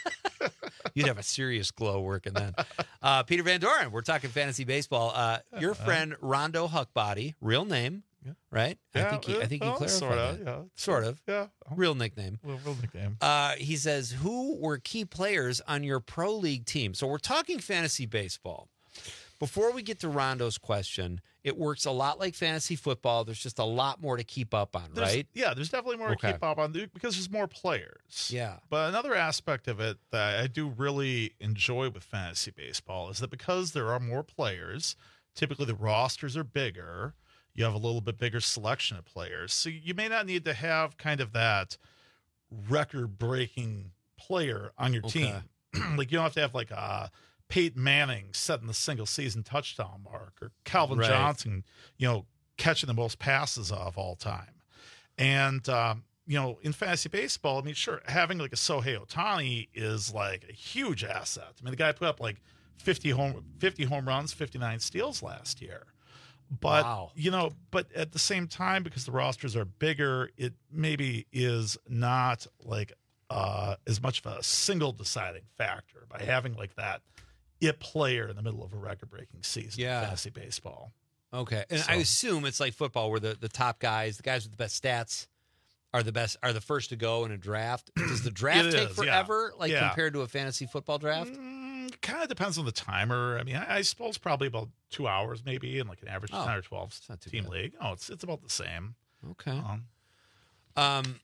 You'd have a serious glow working then. Uh, Peter Van Doren, we're talking fantasy baseball. Uh, your friend Rondo Huckbody, real name, Yeah. right? I Yeah, think he, I think he well, clarified sorta, that. yeah. Sort of. Yeah. Real nickname. Real, real nickname. Uh, he says, who were key players on your pro league team? So we're talking fantasy baseball. Before we get to Rondo's question, it works a lot like fantasy football. There's just a lot more to keep up on, There's- right? Yeah, there's definitely more Okay. to keep up on because there's more players. Yeah. But another aspect of it that I do really enjoy with fantasy baseball is that because there are more players, typically the rosters are bigger. You have a little bit bigger selection of players. So you may not need to have kind of that record-breaking player on your Okay. team. Like you don't have to have like a Peyton Manning setting the single season touchdown mark or Calvin Right. Johnson, you know, catching the most passes of all time. And, um, you know, in fantasy baseball, I mean, sure, having like a Shohei Ohtani is like a huge asset. I mean, the guy put up like fifty home, fifty home runs, fifty-nine steals last year. But, Wow. you know, but at the same time, because the rosters are bigger, it maybe is not like uh, as much of a single deciding factor by having like that it player in the middle of a record-breaking season Yeah. in fantasy baseball. Okay, and So- I assume it's like football, where the, the top guys, the guys with the best stats, are the best, are the first to go in a draft. Does the draft It take is, forever, yeah. like Yeah. compared to a fantasy football draft? Mm, kind of depends on the timer. I mean, I, I suppose probably about two hours, maybe, in like an average Oh, ten or twelve not too team bad. league. Oh, it's it's about the same. Okay. Um, Um,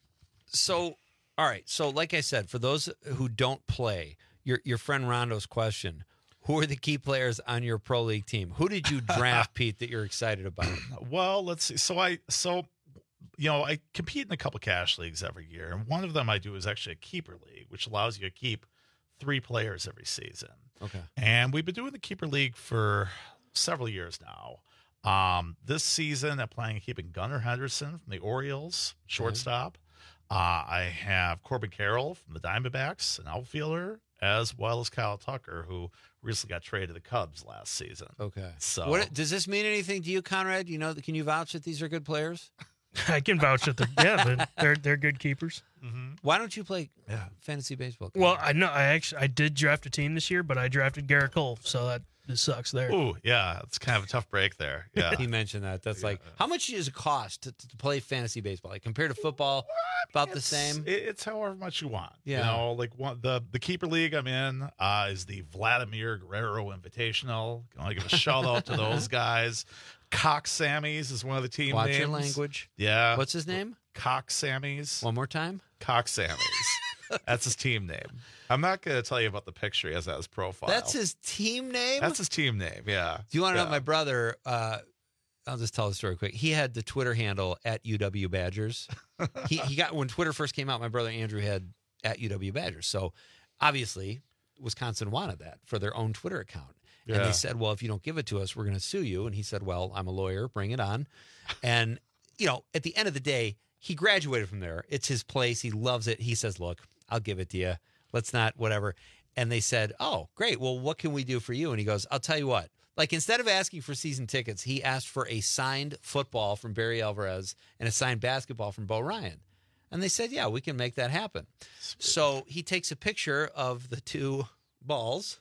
so all right, so like I said, for those who don't play, your your friend Rondo's question: who are the key players on your pro league team? Who did you draft, Pete, that you're excited about? Well, let's see. So I so you know I compete in a couple cash leagues every year, and one of them I do is actually a keeper league, which allows you to keep three players every season. Okay. And we've been doing the keeper league for several years now. Um, this season, I'm planning on keeping Gunnar Henderson from the Orioles, shortstop. Uh, I have Corbin Carroll from the Diamondbacks, an outfielder, as well as Kyle Tucker, who recently got traded to the Cubs last season. Okay. So What does this mean anything to you, Conrad? You know, can you vouch that these are good players? I can vouch that they're, yeah, they're, they're they're good keepers. Why don't you play fantasy baseball? Well, I know I actually I did draft a team this year, but I drafted Garrett Cole, so that this sucks there. Ooh, yeah, it's kind of a tough break there. Yeah. He mentioned that. That's like, how much does it cost to, to play fantasy baseball? Like compared to football, about the same? It- It's however much you want. Yeah. You know, like one, the, the keeper league I'm in uh, is the Vladimir Guerrero Invitational. I want to give a shout out to those guys. Cox Sammies is one of the team Watch names. your language. Yeah. What's his name? Cox Sammies. One more time. Cox Sammies. That's his team name. I'm not going to tell you about the picture he has at his profile. That's his team name? That's his team name, yeah. Do you want to yeah. know my brother? Uh, I'll just tell the story quick. He had the Twitter handle at U W Badgers. he he got when Twitter first came out. My brother Andrew had at U W Badgers. So obviously, Wisconsin wanted that for their own Twitter account. And Yeah. they said, "Well, if you don't give it to us, we're going to sue you." And he said, "Well, I'm a lawyer. Bring it on." And you know, at the end of the day, he graduated from there. It's his place. He loves it. He says, "Look, I'll give it to you. Let's not whatever." And they said, "Oh, great. Well, what can we do for you?" And he goes, "I'll tell you what. Like, instead of asking for season tickets, he asked for a signed football from Barry Alvarez and a signed basketball from Bo Ryan." And they said, "Yeah, we can make that happen." So he takes a picture of the two balls,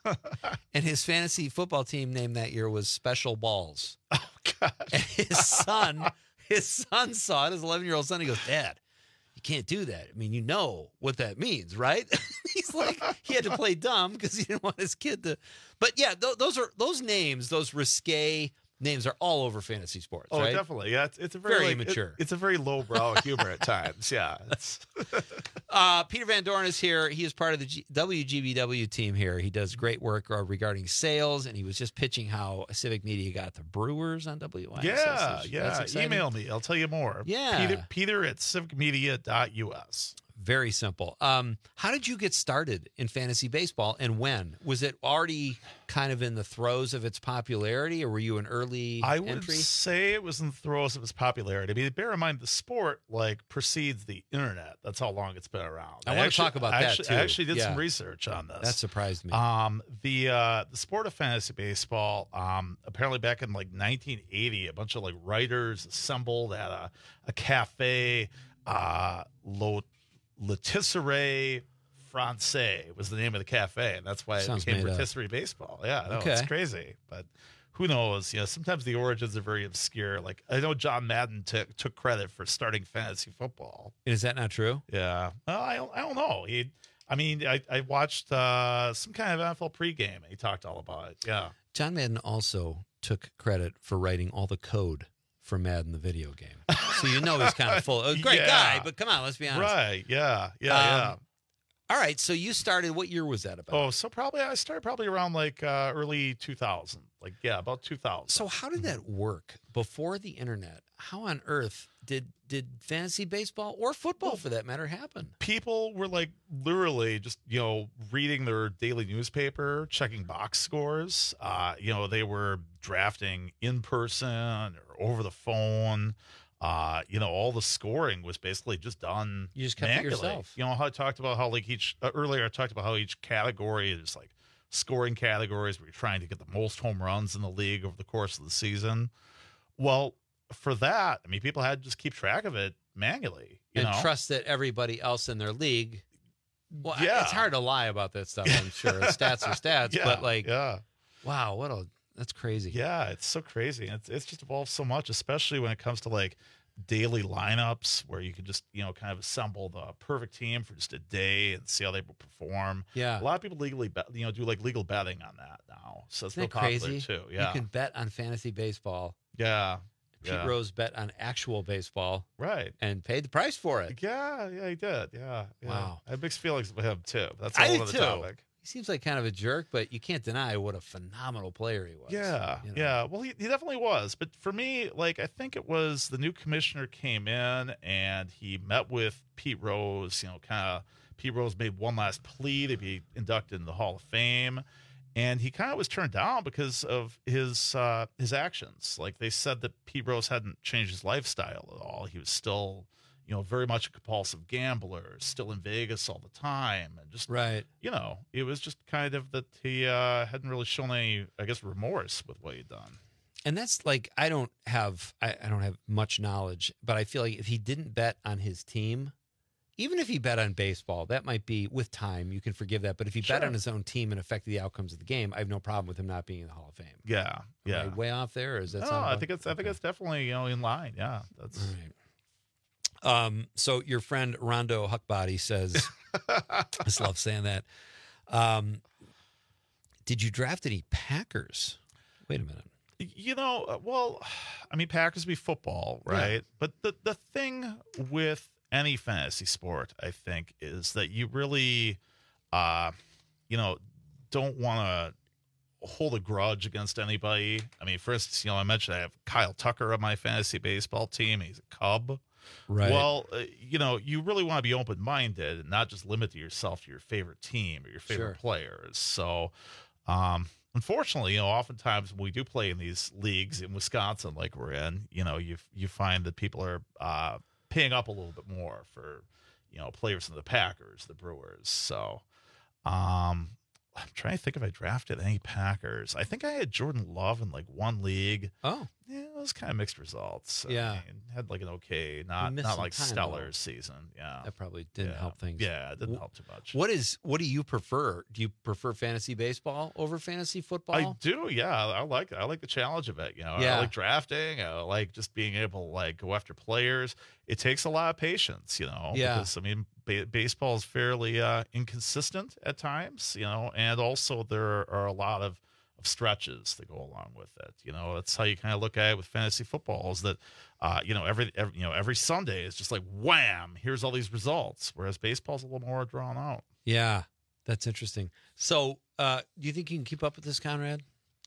and his fantasy football team name that year was Special Balls. Oh, gosh. And his son, his son saw it, his eleven-year-old son. He goes, "Dad, you can't do that. I mean, you know what that means, right?" He's like, he had to play dumb because he didn't want his kid to. But yeah, th- those are those names, those risque names are all over fantasy sports, Oh, right? definitely. Yeah, it's, it's a very, Very like, it- immature. it's a very lowbrow humor at times. Yeah. It's, Uh, Peter Van Dorn is here. He is part of the G- W G B W team here. He does great work uh, regarding sales, and he was just pitching how Civic Media got the Brewers on W I S S. yeah, That's yeah. exciting. Email me. I'll tell you more. Yeah. Peter, Peter at civic media dot U S. Very simple. Um, how did you get started in fantasy baseball, and when? Was it already kind of in the throes of its popularity, or were you an early I would entry? say it was in the throes of its popularity. I mean, bear in mind the sport like precedes the internet. That's how long it's been around. I wanna actually- talk about I that, actually, too. I actually did Yeah. some research on this. That surprised me. Um, the uh, the sport of fantasy baseball. Um, apparently back in like nineteen eighty, a bunch of like writers assembled at a a cafe. Uh, Lo- Latisserie Francais was the name of the cafe, and that's why it Sounds became made up. Rotisserie Baseball. Yeah, no, it's Okay. crazy, but who knows? You know, sometimes the origins are very obscure. Like I know John Madden took took credit for starting fantasy football. Is that not true? Yeah, well, I don't, I don't know. He, I mean, I, I watched uh, some kind of N F L pregame, and he talked all about it. Yeah, John Madden also took credit for writing all the code for Madden, the video game. So you know he's kind of full. A great Yeah. guy, but come on, let's be honest. right. Yeah, yeah, Um, yeah. All right, so you started, what year was that about? Oh, so probably I started probably around like uh, early two thousand. Like yeah, about two thousand. So how did that work before the internet? How on earth did did fantasy baseball or football, for that matter, happen? People were like literally just you know reading their daily newspaper, checking box scores. Uh, you know they were drafting in person or over the phone. Uh, you know all the scoring was basically just done. You just kept it manually. yourself. You know how I talked about how like each uh, earlier I talked about how each category is like scoring categories where you're trying to get the most home runs in the league over the course of the season. Well, for that, I mean, people had to just keep track of it manually. You And know? trust that everybody else in their league Well, yeah. it's hard to lie about that stuff, I'm sure. Stats are stats, Yeah, but like, yeah. wow, what a that's crazy. Yeah, it's so crazy. It's it's just evolved so much, especially when it comes to like daily lineups where you can just, you know, kind of assemble the perfect team for just a day and see how they perform. Yeah. A lot of people legally bet, you know, do like legal betting on that now. So it's Isn't real that popular crazy? too. Yeah. You can bet on fantasy baseball. Yeah. Pete yeah. Rose bet on actual baseball. Right. And paid the price for it. Yeah, yeah, he did. Yeah. yeah. Wow. I have mixed feelings with him too. That's a I whole do other too. topic. He seems like kind of a jerk, but you can't deny what a phenomenal player he was. Yeah, you know? yeah. Well, he, he definitely was. But for me, like, I think it was the new commissioner came in and he met with Pete Rose. You know, kind of Pete Rose made one last plea to be inducted in the Hall of Fame, and he kind of was turned down because of his uh, his actions. Like they said that Pete Rose hadn't changed his lifestyle at all. He was still, you know, very much a compulsive gambler, still in Vegas all the time. And just, right. you know, it was just kind of that he uh, hadn't really shown any, I guess, remorse with what he'd done. And that's like, I don't have, I, I don't have much knowledge, but I feel like if he didn't bet on his team, even if he bet on baseball, that might be with time, you can forgive that. But if he Sure. bet on his own team and affected the outcomes of the game, I have no problem with him not being in the Hall of Fame. Yeah, Am yeah. I way off there? Or is that No, sound I about- think it's, I think it's definitely, you know, in line. Yeah, that's. All right. Um, so your friend Rondo Huckbody says, I just love saying that. Um, did you draft any Packers? Wait a minute. You know, uh, well, I mean, Packers be football, right? Yeah. But the the thing with any fantasy sport, I think, is that you really, uh, you know, don't want to hold a grudge against anybody. I mean, for instance, you know, I mentioned I have Kyle Tucker on my fantasy baseball team. He's a Cub. Right. Well, uh, you know, you really want to be open-minded and not just limit yourself to your favorite team or your favorite Sure. players. So, um, unfortunately, you know, oftentimes when we do play in these leagues in Wisconsin, like we're in, you know, you you find that people are uh, paying up a little bit more for, you know, players in the Packers, the Brewers. So, um, I'm trying to think if I drafted any Packers. I think I had Jordan Love in like one league. Oh, yeah, it was kind of mixed results. I Yeah. mean, had like an okay, not missed not some like time, stellar though. season. Yeah, That probably didn't Yeah. help things. Yeah, it didn't Wh- help too much. What is, what do you prefer? Do you prefer fantasy baseball over fantasy football? I do, yeah. I like I like the challenge of it. You know, Yeah. I like drafting. I like just being able to like go after players. It takes a lot of patience, you know. Yeah. Because I mean, ba- baseball is fairly uh, inconsistent at times, you know, and also there are a lot of, of stretches that go along with it. You know, that's how you kind of look at it with fantasy football. Is that, uh, you know, every, every you know every Sunday is just like wham, here's all these results. Whereas baseball's a little more drawn out. Yeah, that's interesting. So, uh, do you think you can keep up with this, Conrad?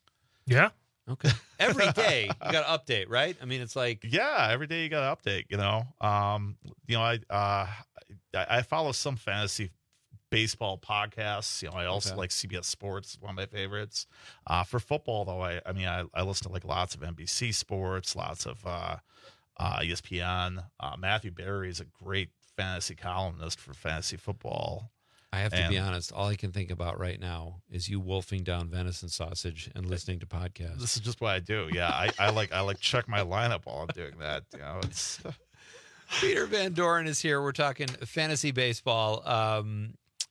Yeah. Okay. Every day you got to update, right? I mean, it's like Yeah, every day you got to update. You know, um, you know, I uh, I, I follow some fantasy baseball podcasts. You know, I also Okay. like C B S Sports, one of my favorites. Uh, for football, though, I I mean, I, I listen to like lots of N B C Sports, lots of uh, uh, E S P N. Uh, Matthew Berry is a great fantasy columnist for fantasy football. I have to be And- honest. All I can think about right now is you wolfing down venison sausage and listening to podcasts. This is just what I do. Yeah, I, I like I like check my lineup while I'm doing that. You know, it's. Peter Van Doren is here. We're talking fantasy baseball. Um,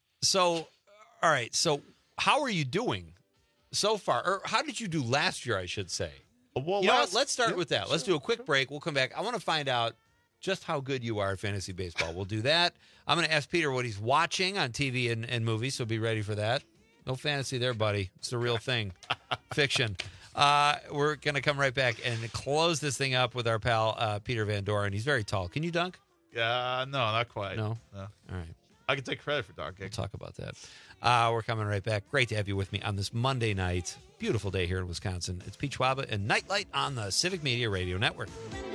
so, all right. So, how are you doing so far? Or how did you do last year, I should say? Well, You know what? last- let's start yeah, with that. Let's do a quick break. We'll come back. I want to find out just how good you are at fantasy baseball. We'll do that. I'm going to ask Peter what he's watching on T V and, and movies, so be ready for that. No fantasy there, buddy. It's the real thing. Fiction. Uh, we're going to come right back and close this thing up with our pal, uh, Peter Van Doren. He's very tall. Can you dunk? Yeah, no, not quite. No? no. All right. I can take credit for dunking. We'll talk about that. Uh, we're coming right back. Great to have you with me on this Monday night. Beautiful day here in Wisconsin. It's Pete Schwaba and Nightlight on the Civic Media Radio Network.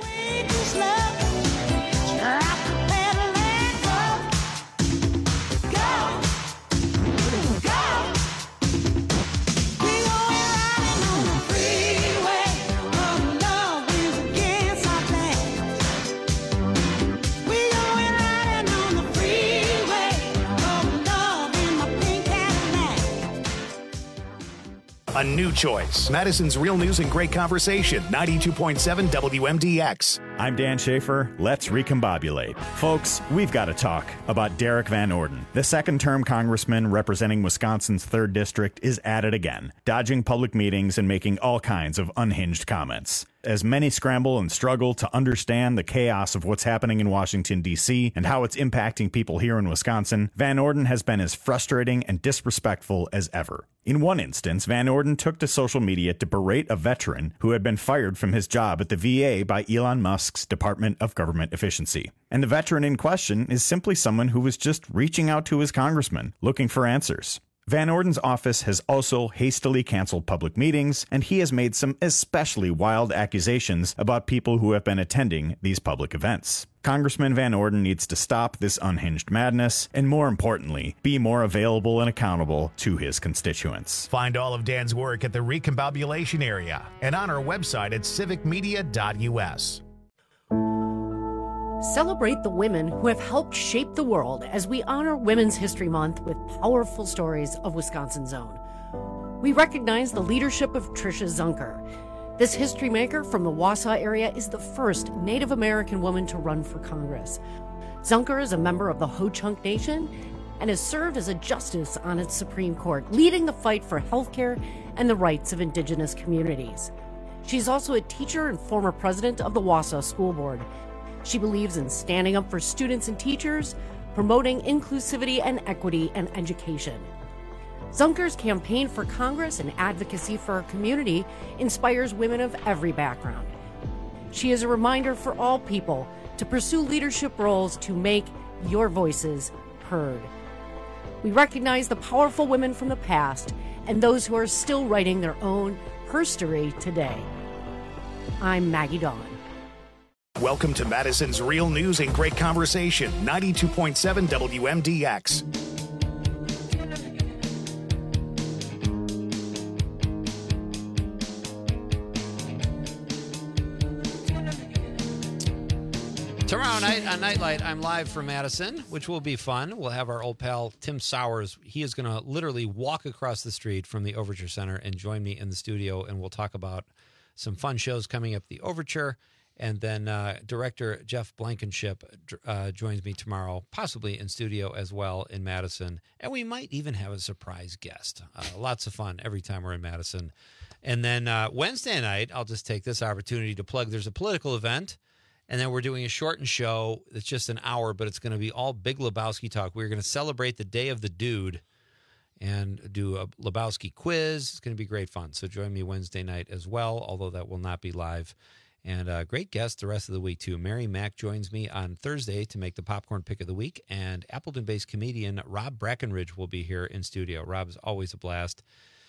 A new choice. Madison's Real News and Great Conversation, ninety-two point seven W M D X. I'm Dan Schaefer. Let's recombobulate. Folks, we've got to talk about Derek Van Orden. The second-term congressman representing Wisconsin's third District is at it again, dodging public meetings and making all kinds of unhinged comments. As many scramble and struggle to understand the chaos of what's happening in Washington, D C, and how it's impacting people here in Wisconsin, Van Orden has been as frustrating and disrespectful as ever. In one instance, Van Orden took to social media to berate a veteran who had been fired from his job at the V A by Elon Musk's Department of Government Efficiency. And the veteran in question is simply someone who was just reaching out to his congressman, looking for answers. Van Orden's office has also hastily canceled public meetings, and he has made some especially wild accusations about people who have been attending these public events. Congressman Van Orden needs to stop this unhinged madness, and more importantly, be more available and accountable to his constituents. Find all of Dan's work at the Recombobulation area and on our website at civic media dot u s. Celebrate the women who have helped shape the world as we honor Women's History Month with powerful stories of Wisconsin's own. We recognize the leadership of Tricia Zunker. This history maker from the Wausau area is the first Native American woman to run for Congress. Zunker is a member of the Ho-Chunk Nation and has served as a justice on its Supreme Court, leading the fight for health care and the rights of Indigenous communities. She's also a teacher and former president of the Wausau School Board. She believes in standing up for students and teachers, promoting inclusivity and equity in education. Zunker's campaign for Congress and advocacy for her community inspires women of every background. She is a reminder for all people to pursue leadership roles to make your voices heard. We recognize the powerful women from the past and those who are still writing their own herstory today. I'm Maggie Dawn. Welcome to Madison's Real News and Great Conversation, ninety-two point seven W M D X. Tomorrow night on Nightlight, I'm live from Madison, which will be fun. We'll have our old pal Tim Sowers. He is going to literally walk across the street from the Overture Center and join me in the studio, and we'll talk about some fun shows coming up at the Overture. And then uh, director Jeff Blankenship uh, joins me tomorrow, possibly in studio as well in Madison. And we might even have a surprise guest. Uh, lots of fun every time we're in Madison. And then uh, Wednesday night, I'll just take this opportunity to plug. There's a political event, and then we're doing a shortened show. It's just an hour, but it's going to be all Big Lebowski talk. We're going to celebrate the Day of the Dude and do a Lebowski quiz. It's going to be great fun. So join me Wednesday night as well, although that will not be live. And a great guest the rest of the week, too. Mary Mack joins me on Thursday to make the popcorn pick of the week. And Appleton-based comedian Rob Brackenridge will be here in studio. Rob's always a blast.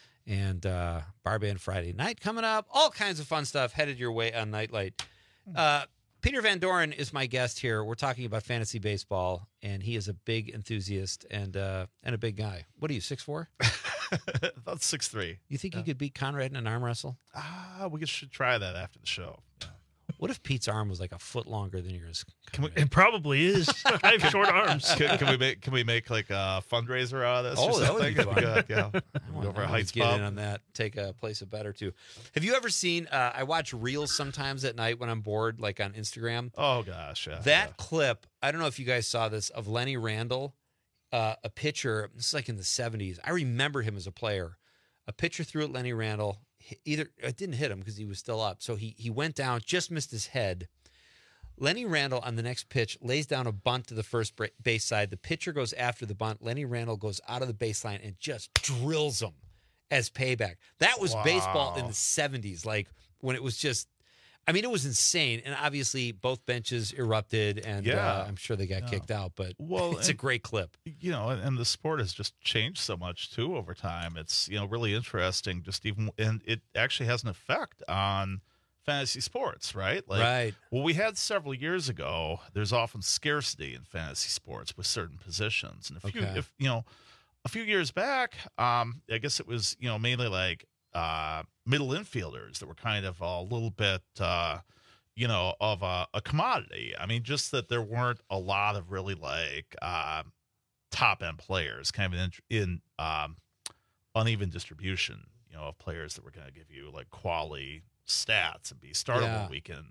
And uh, Bar Band Friday night coming up. All kinds of fun stuff headed your way on Nightlight. Uh, Peter Van Doren is my guest here. We're talking about fantasy baseball, and he is a big enthusiast and uh, and a big guy. What are you, six foot four? About six foot three. You think yeah. you could beat Conrad in an arm wrestle? Ah, we should try that after the show. Yeah. What if Pete's arm was like a foot longer than yours? Can we, it probably is. I have short arms. Can, can we make Can we make like a fundraiser out of this? Oh, or that would be fun. Good, yeah. Go over Heights get Pub. In on that. Take a place of better too. Have you ever seen? Uh, I watch reels sometimes at night when I'm bored, like on Instagram. Oh gosh, yeah. That yeah. clip. I don't know if you guys saw this of Lenny Randle, uh, a pitcher. This is like in the seventies. I remember him as a player. A pitcher threw at Lenny Randle. Either it didn't hit him because he was still up, so he he went down, just missed his head. Lenny Randle on the next pitch lays down a bunt to the first base side. The pitcher goes after the bunt. Lenny Randle goes out of the baseline and just drills him as payback. That was wow. baseball in the seventies, like when it was just, I mean, it was insane. And obviously both benches erupted, and yeah. uh, I'm sure they got yeah. kicked out, but well, it's and, a great clip. You know, and, and the sport has just changed so much, too, over time. It's, you know, really interesting, just even, and it actually has an effect on fantasy sports, right? Like, right. Well, we had several years ago, there's often scarcity in fantasy sports with certain positions. And a few, Okay. if, you know, a few years back, um, I guess it was, you know, mainly like uh, middle infielders that were kind of a little bit, uh, you know, of a, a commodity. I mean, just that there weren't a lot of really like uh, top end players, kind of in, in um, uneven distribution, you know, of players that were going to give you like quality stats and be startable Yeah. week in,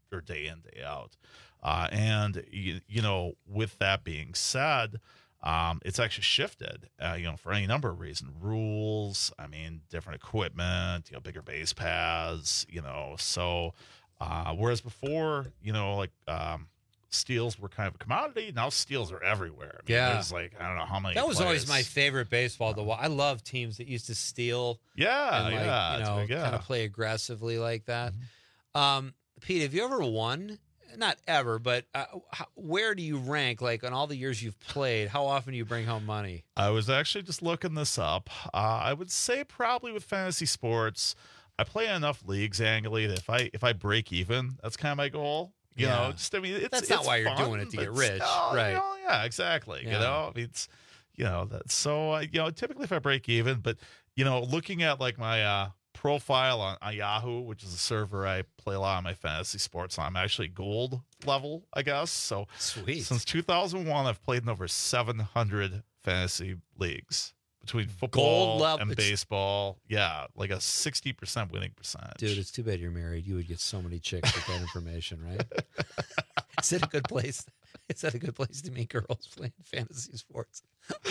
or day in, day out. Uh, and, you, you know, with that being said, um, it's actually shifted, uh, you know, for any number of reasons. Rules, I mean, different equipment, you know, bigger base paths, you know. So, uh, whereas before, you know, like um, steals were kind of a commodity, now steals are everywhere. I mean, Yeah. there's like, I don't know how many That was always players. my favorite baseball. The I love teams that used to steal. Yeah, and like, yeah, you it's know, big, yeah. kind of play aggressively like that. Um, Pete, have you ever won? Not ever, but uh, how, where do you rank? Like on all the years you've played, how often do you bring home money? I was actually just looking this up. Uh, I would say probably with fantasy sports, I play in enough leagues annually that if I if I break even, that's kind of my goal. You Yeah. know, just I mean, it's That's not it's why you're fun, doing it to but get rich, still, right? You know, yeah, exactly. Yeah. You know, I mean, it's you know that. So uh, you know, typically if I break even, but you know, looking at like my uh, profile on, on Yahoo, which is a server I play a lot of my fantasy sports on, I'm actually gold level, I guess. So sweet. Since two thousand one, I've played in over seven hundred fantasy leagues. Between football Gold level- and it's- baseball, yeah, like a sixty percent winning percentage. Dude, it's too bad you're married. You would get so many chicks with that information, right? Is it a good place? Is that a good place to meet girls playing fantasy sports?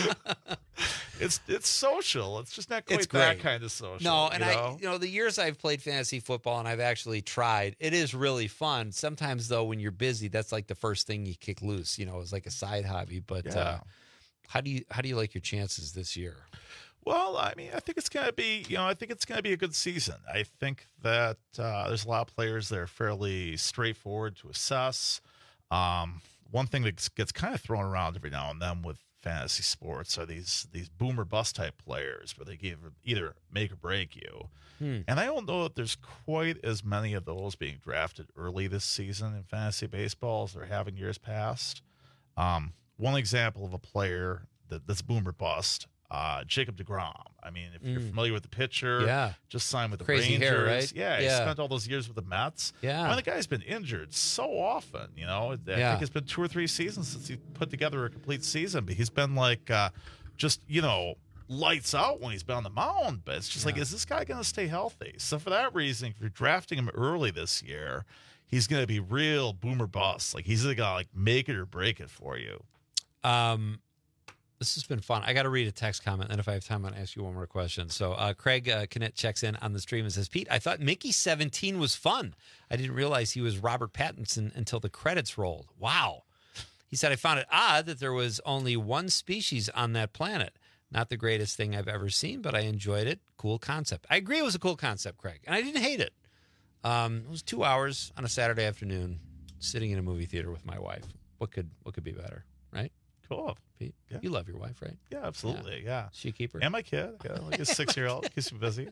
it's it's social. It's just not quite It's that great. kind of social. No, and you I, know? you know, the years I've played fantasy football and I've actually tried, it is really fun. Sometimes though, when you're busy, that's like the first thing you kick loose. You know, it's like a side hobby. But Yeah. uh, how do you how do you like your chances this year? Well, I mean, I think it's going to be, you know, I think it's going to be a good season. I think that uh, there's a lot of players that are fairly straightforward to assess. Um, one thing that gets, gets kind of thrown around every now and then with fantasy sports are these these boomer bust type players where they give either make or break you. Hmm. And I don't know if there's quite as many of those being drafted early this season in fantasy baseball as there have in years past. Um, one example of a player that, that's boomer bust. Uh, Jacob deGrom. I mean, if you're Mm. familiar with the pitcher, Yeah. just signed with the Crazy Rangers. hair, right? Yeah, he Yeah. spent all those years with the Mets. Yeah. I mean, the guy's been injured so often. You know, I Yeah. think it's been two or three seasons since he put together a complete season. But he's been like, uh, just you know, lights out when he's been on the mound. But it's just like, is this guy going to stay healthy? So for that reason, if you're drafting him early this year, he's going to be real boomer bust. Like he's going to like make it or break it for you. Um, this has been fun. I got to read a text comment, and if I have time, I'm going to ask you one more question. So uh, Craig uh, Kinnett checks in on the stream and says, Pete, I thought Mickey seventeen was fun. I didn't realize he was Robert Pattinson until the credits rolled. Wow. He said, I found it odd that there was only one species on that planet. Not the greatest thing I've ever seen, but I enjoyed it. Cool concept. I agree it was a cool concept, Craig, and I didn't hate it. Um, it was two hours on a Saturday afternoon sitting in a movie theater with my wife. What could what could be better, right? Cool. Pete, Yeah. you love your wife, right? Yeah, absolutely. Yeah. She a keeper? And my kid. I got like a six year old. Keeps me busy.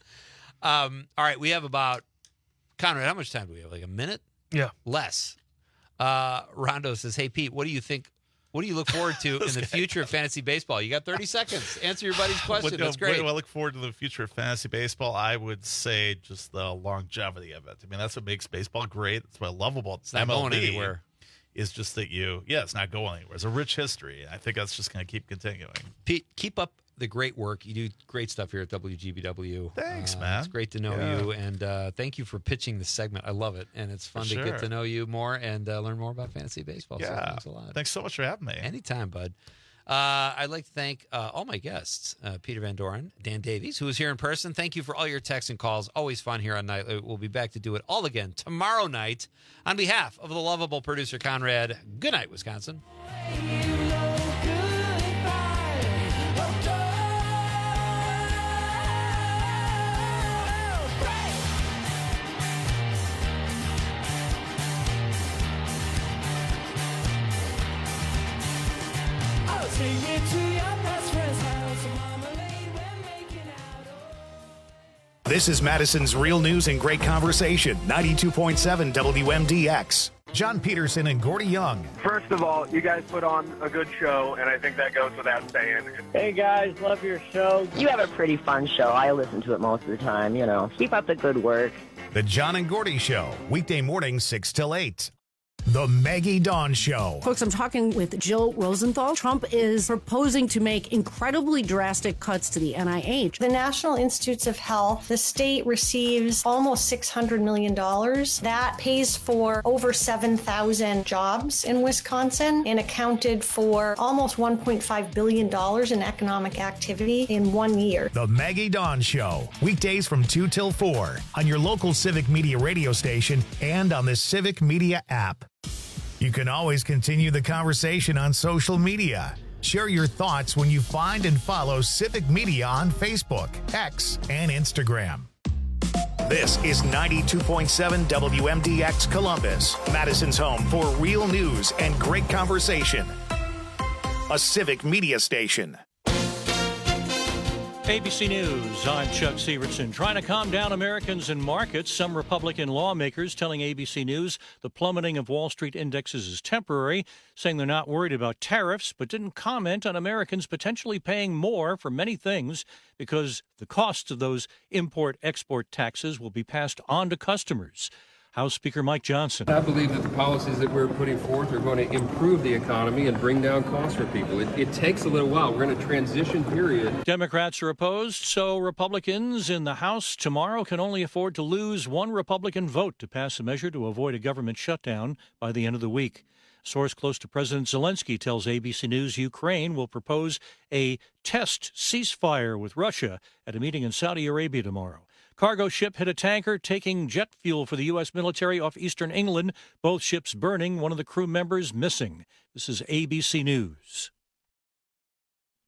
Um, all right, we have about, Conrad, how much time do we have? Like a minute? Yeah. Less. Uh, Rondo says, hey, Pete, what do you think? What do you look forward to in the future of fantasy baseball? You got thirty seconds. Answer your buddy's question. What, That's what great. do I look forward to the future of fantasy baseball? I would say just the longevity of it. I mean, that's what makes baseball great. That's what I love about It's not M L B. going anywhere. Is just that you, yeah, it's not going anywhere. It's a rich history. I think that's just going to keep continuing. Pete, keep up the great work. You do great stuff here at W G B W. Thanks, Uh, man. It's great to know Yeah. you, and uh, thank you for pitching this segment. I love it, and it's fun For to get sure. to know you more and uh, learn more about fantasy baseball. So Yeah. thanks a lot. Thanks so much for having me. Anytime, bud. Uh, I'd like to thank uh, all my guests, uh, Peter Van Doren, Dan Davies, who was here in person. Thank you for all your texts and calls. Always fun here on Nightly. We'll be back to do it all again tomorrow night. On behalf of the lovable producer, Conrad, good night, Wisconsin. This is Madison's Real News and Great Conversation, ninety-two point seven W M D X. John Peterson and Gordy Young. First of all, you guys put on a good show, and I think that goes without saying. Hey guys, love your show. You have a pretty fun show. I listen to it most of the time, you know. Keep up the good work. The John and Gordy Show, weekday morning six till eight. The Maggie Dawn Show. Folks, I'm talking with Jill Rosenthal. Trump is proposing to make incredibly drastic cuts to the N I H. The National Institutes of Health, the state receives almost six hundred million dollars. That pays for over seven thousand jobs in Wisconsin and accounted for almost one point five billion dollars in economic activity in one year. The Maggie Dawn Show. Weekdays from two till four on your local Civic Media radio station and on the Civic Media app. You can always continue the conversation on social media. Share your thoughts when you find and follow Civic Media on Facebook, X, and Instagram. This is ninety-two point seven W M D X Columbus, Madison's home for real news and great conversation. A Civic Media station. A B C News, I'm Chuck Severson. Trying to calm down Americans and markets, some Republican lawmakers telling A B C News the plummeting of Wall Street indexes is temporary, saying they're not worried about tariffs, but didn't comment on Americans potentially paying more for many things because the costs of those import-export taxes will be passed on to customers. House Speaker Mike Johnson. I believe that the policies that we're putting forth are going to improve the economy and bring down costs for people. It, it takes a little while. We're in a transition period. Democrats are opposed, so Republicans in the House tomorrow can only afford to lose one Republican vote to pass a measure to avoid a government shutdown by the end of the week. A source close to President Zelensky tells A B C News Ukraine will propose a test ceasefire with Russia at a meeting in Saudi Arabia tomorrow. Cargo ship hit a tanker taking jet fuel for the U S military off eastern England. Both ships burning, one of the crew members missing. This is A B C News.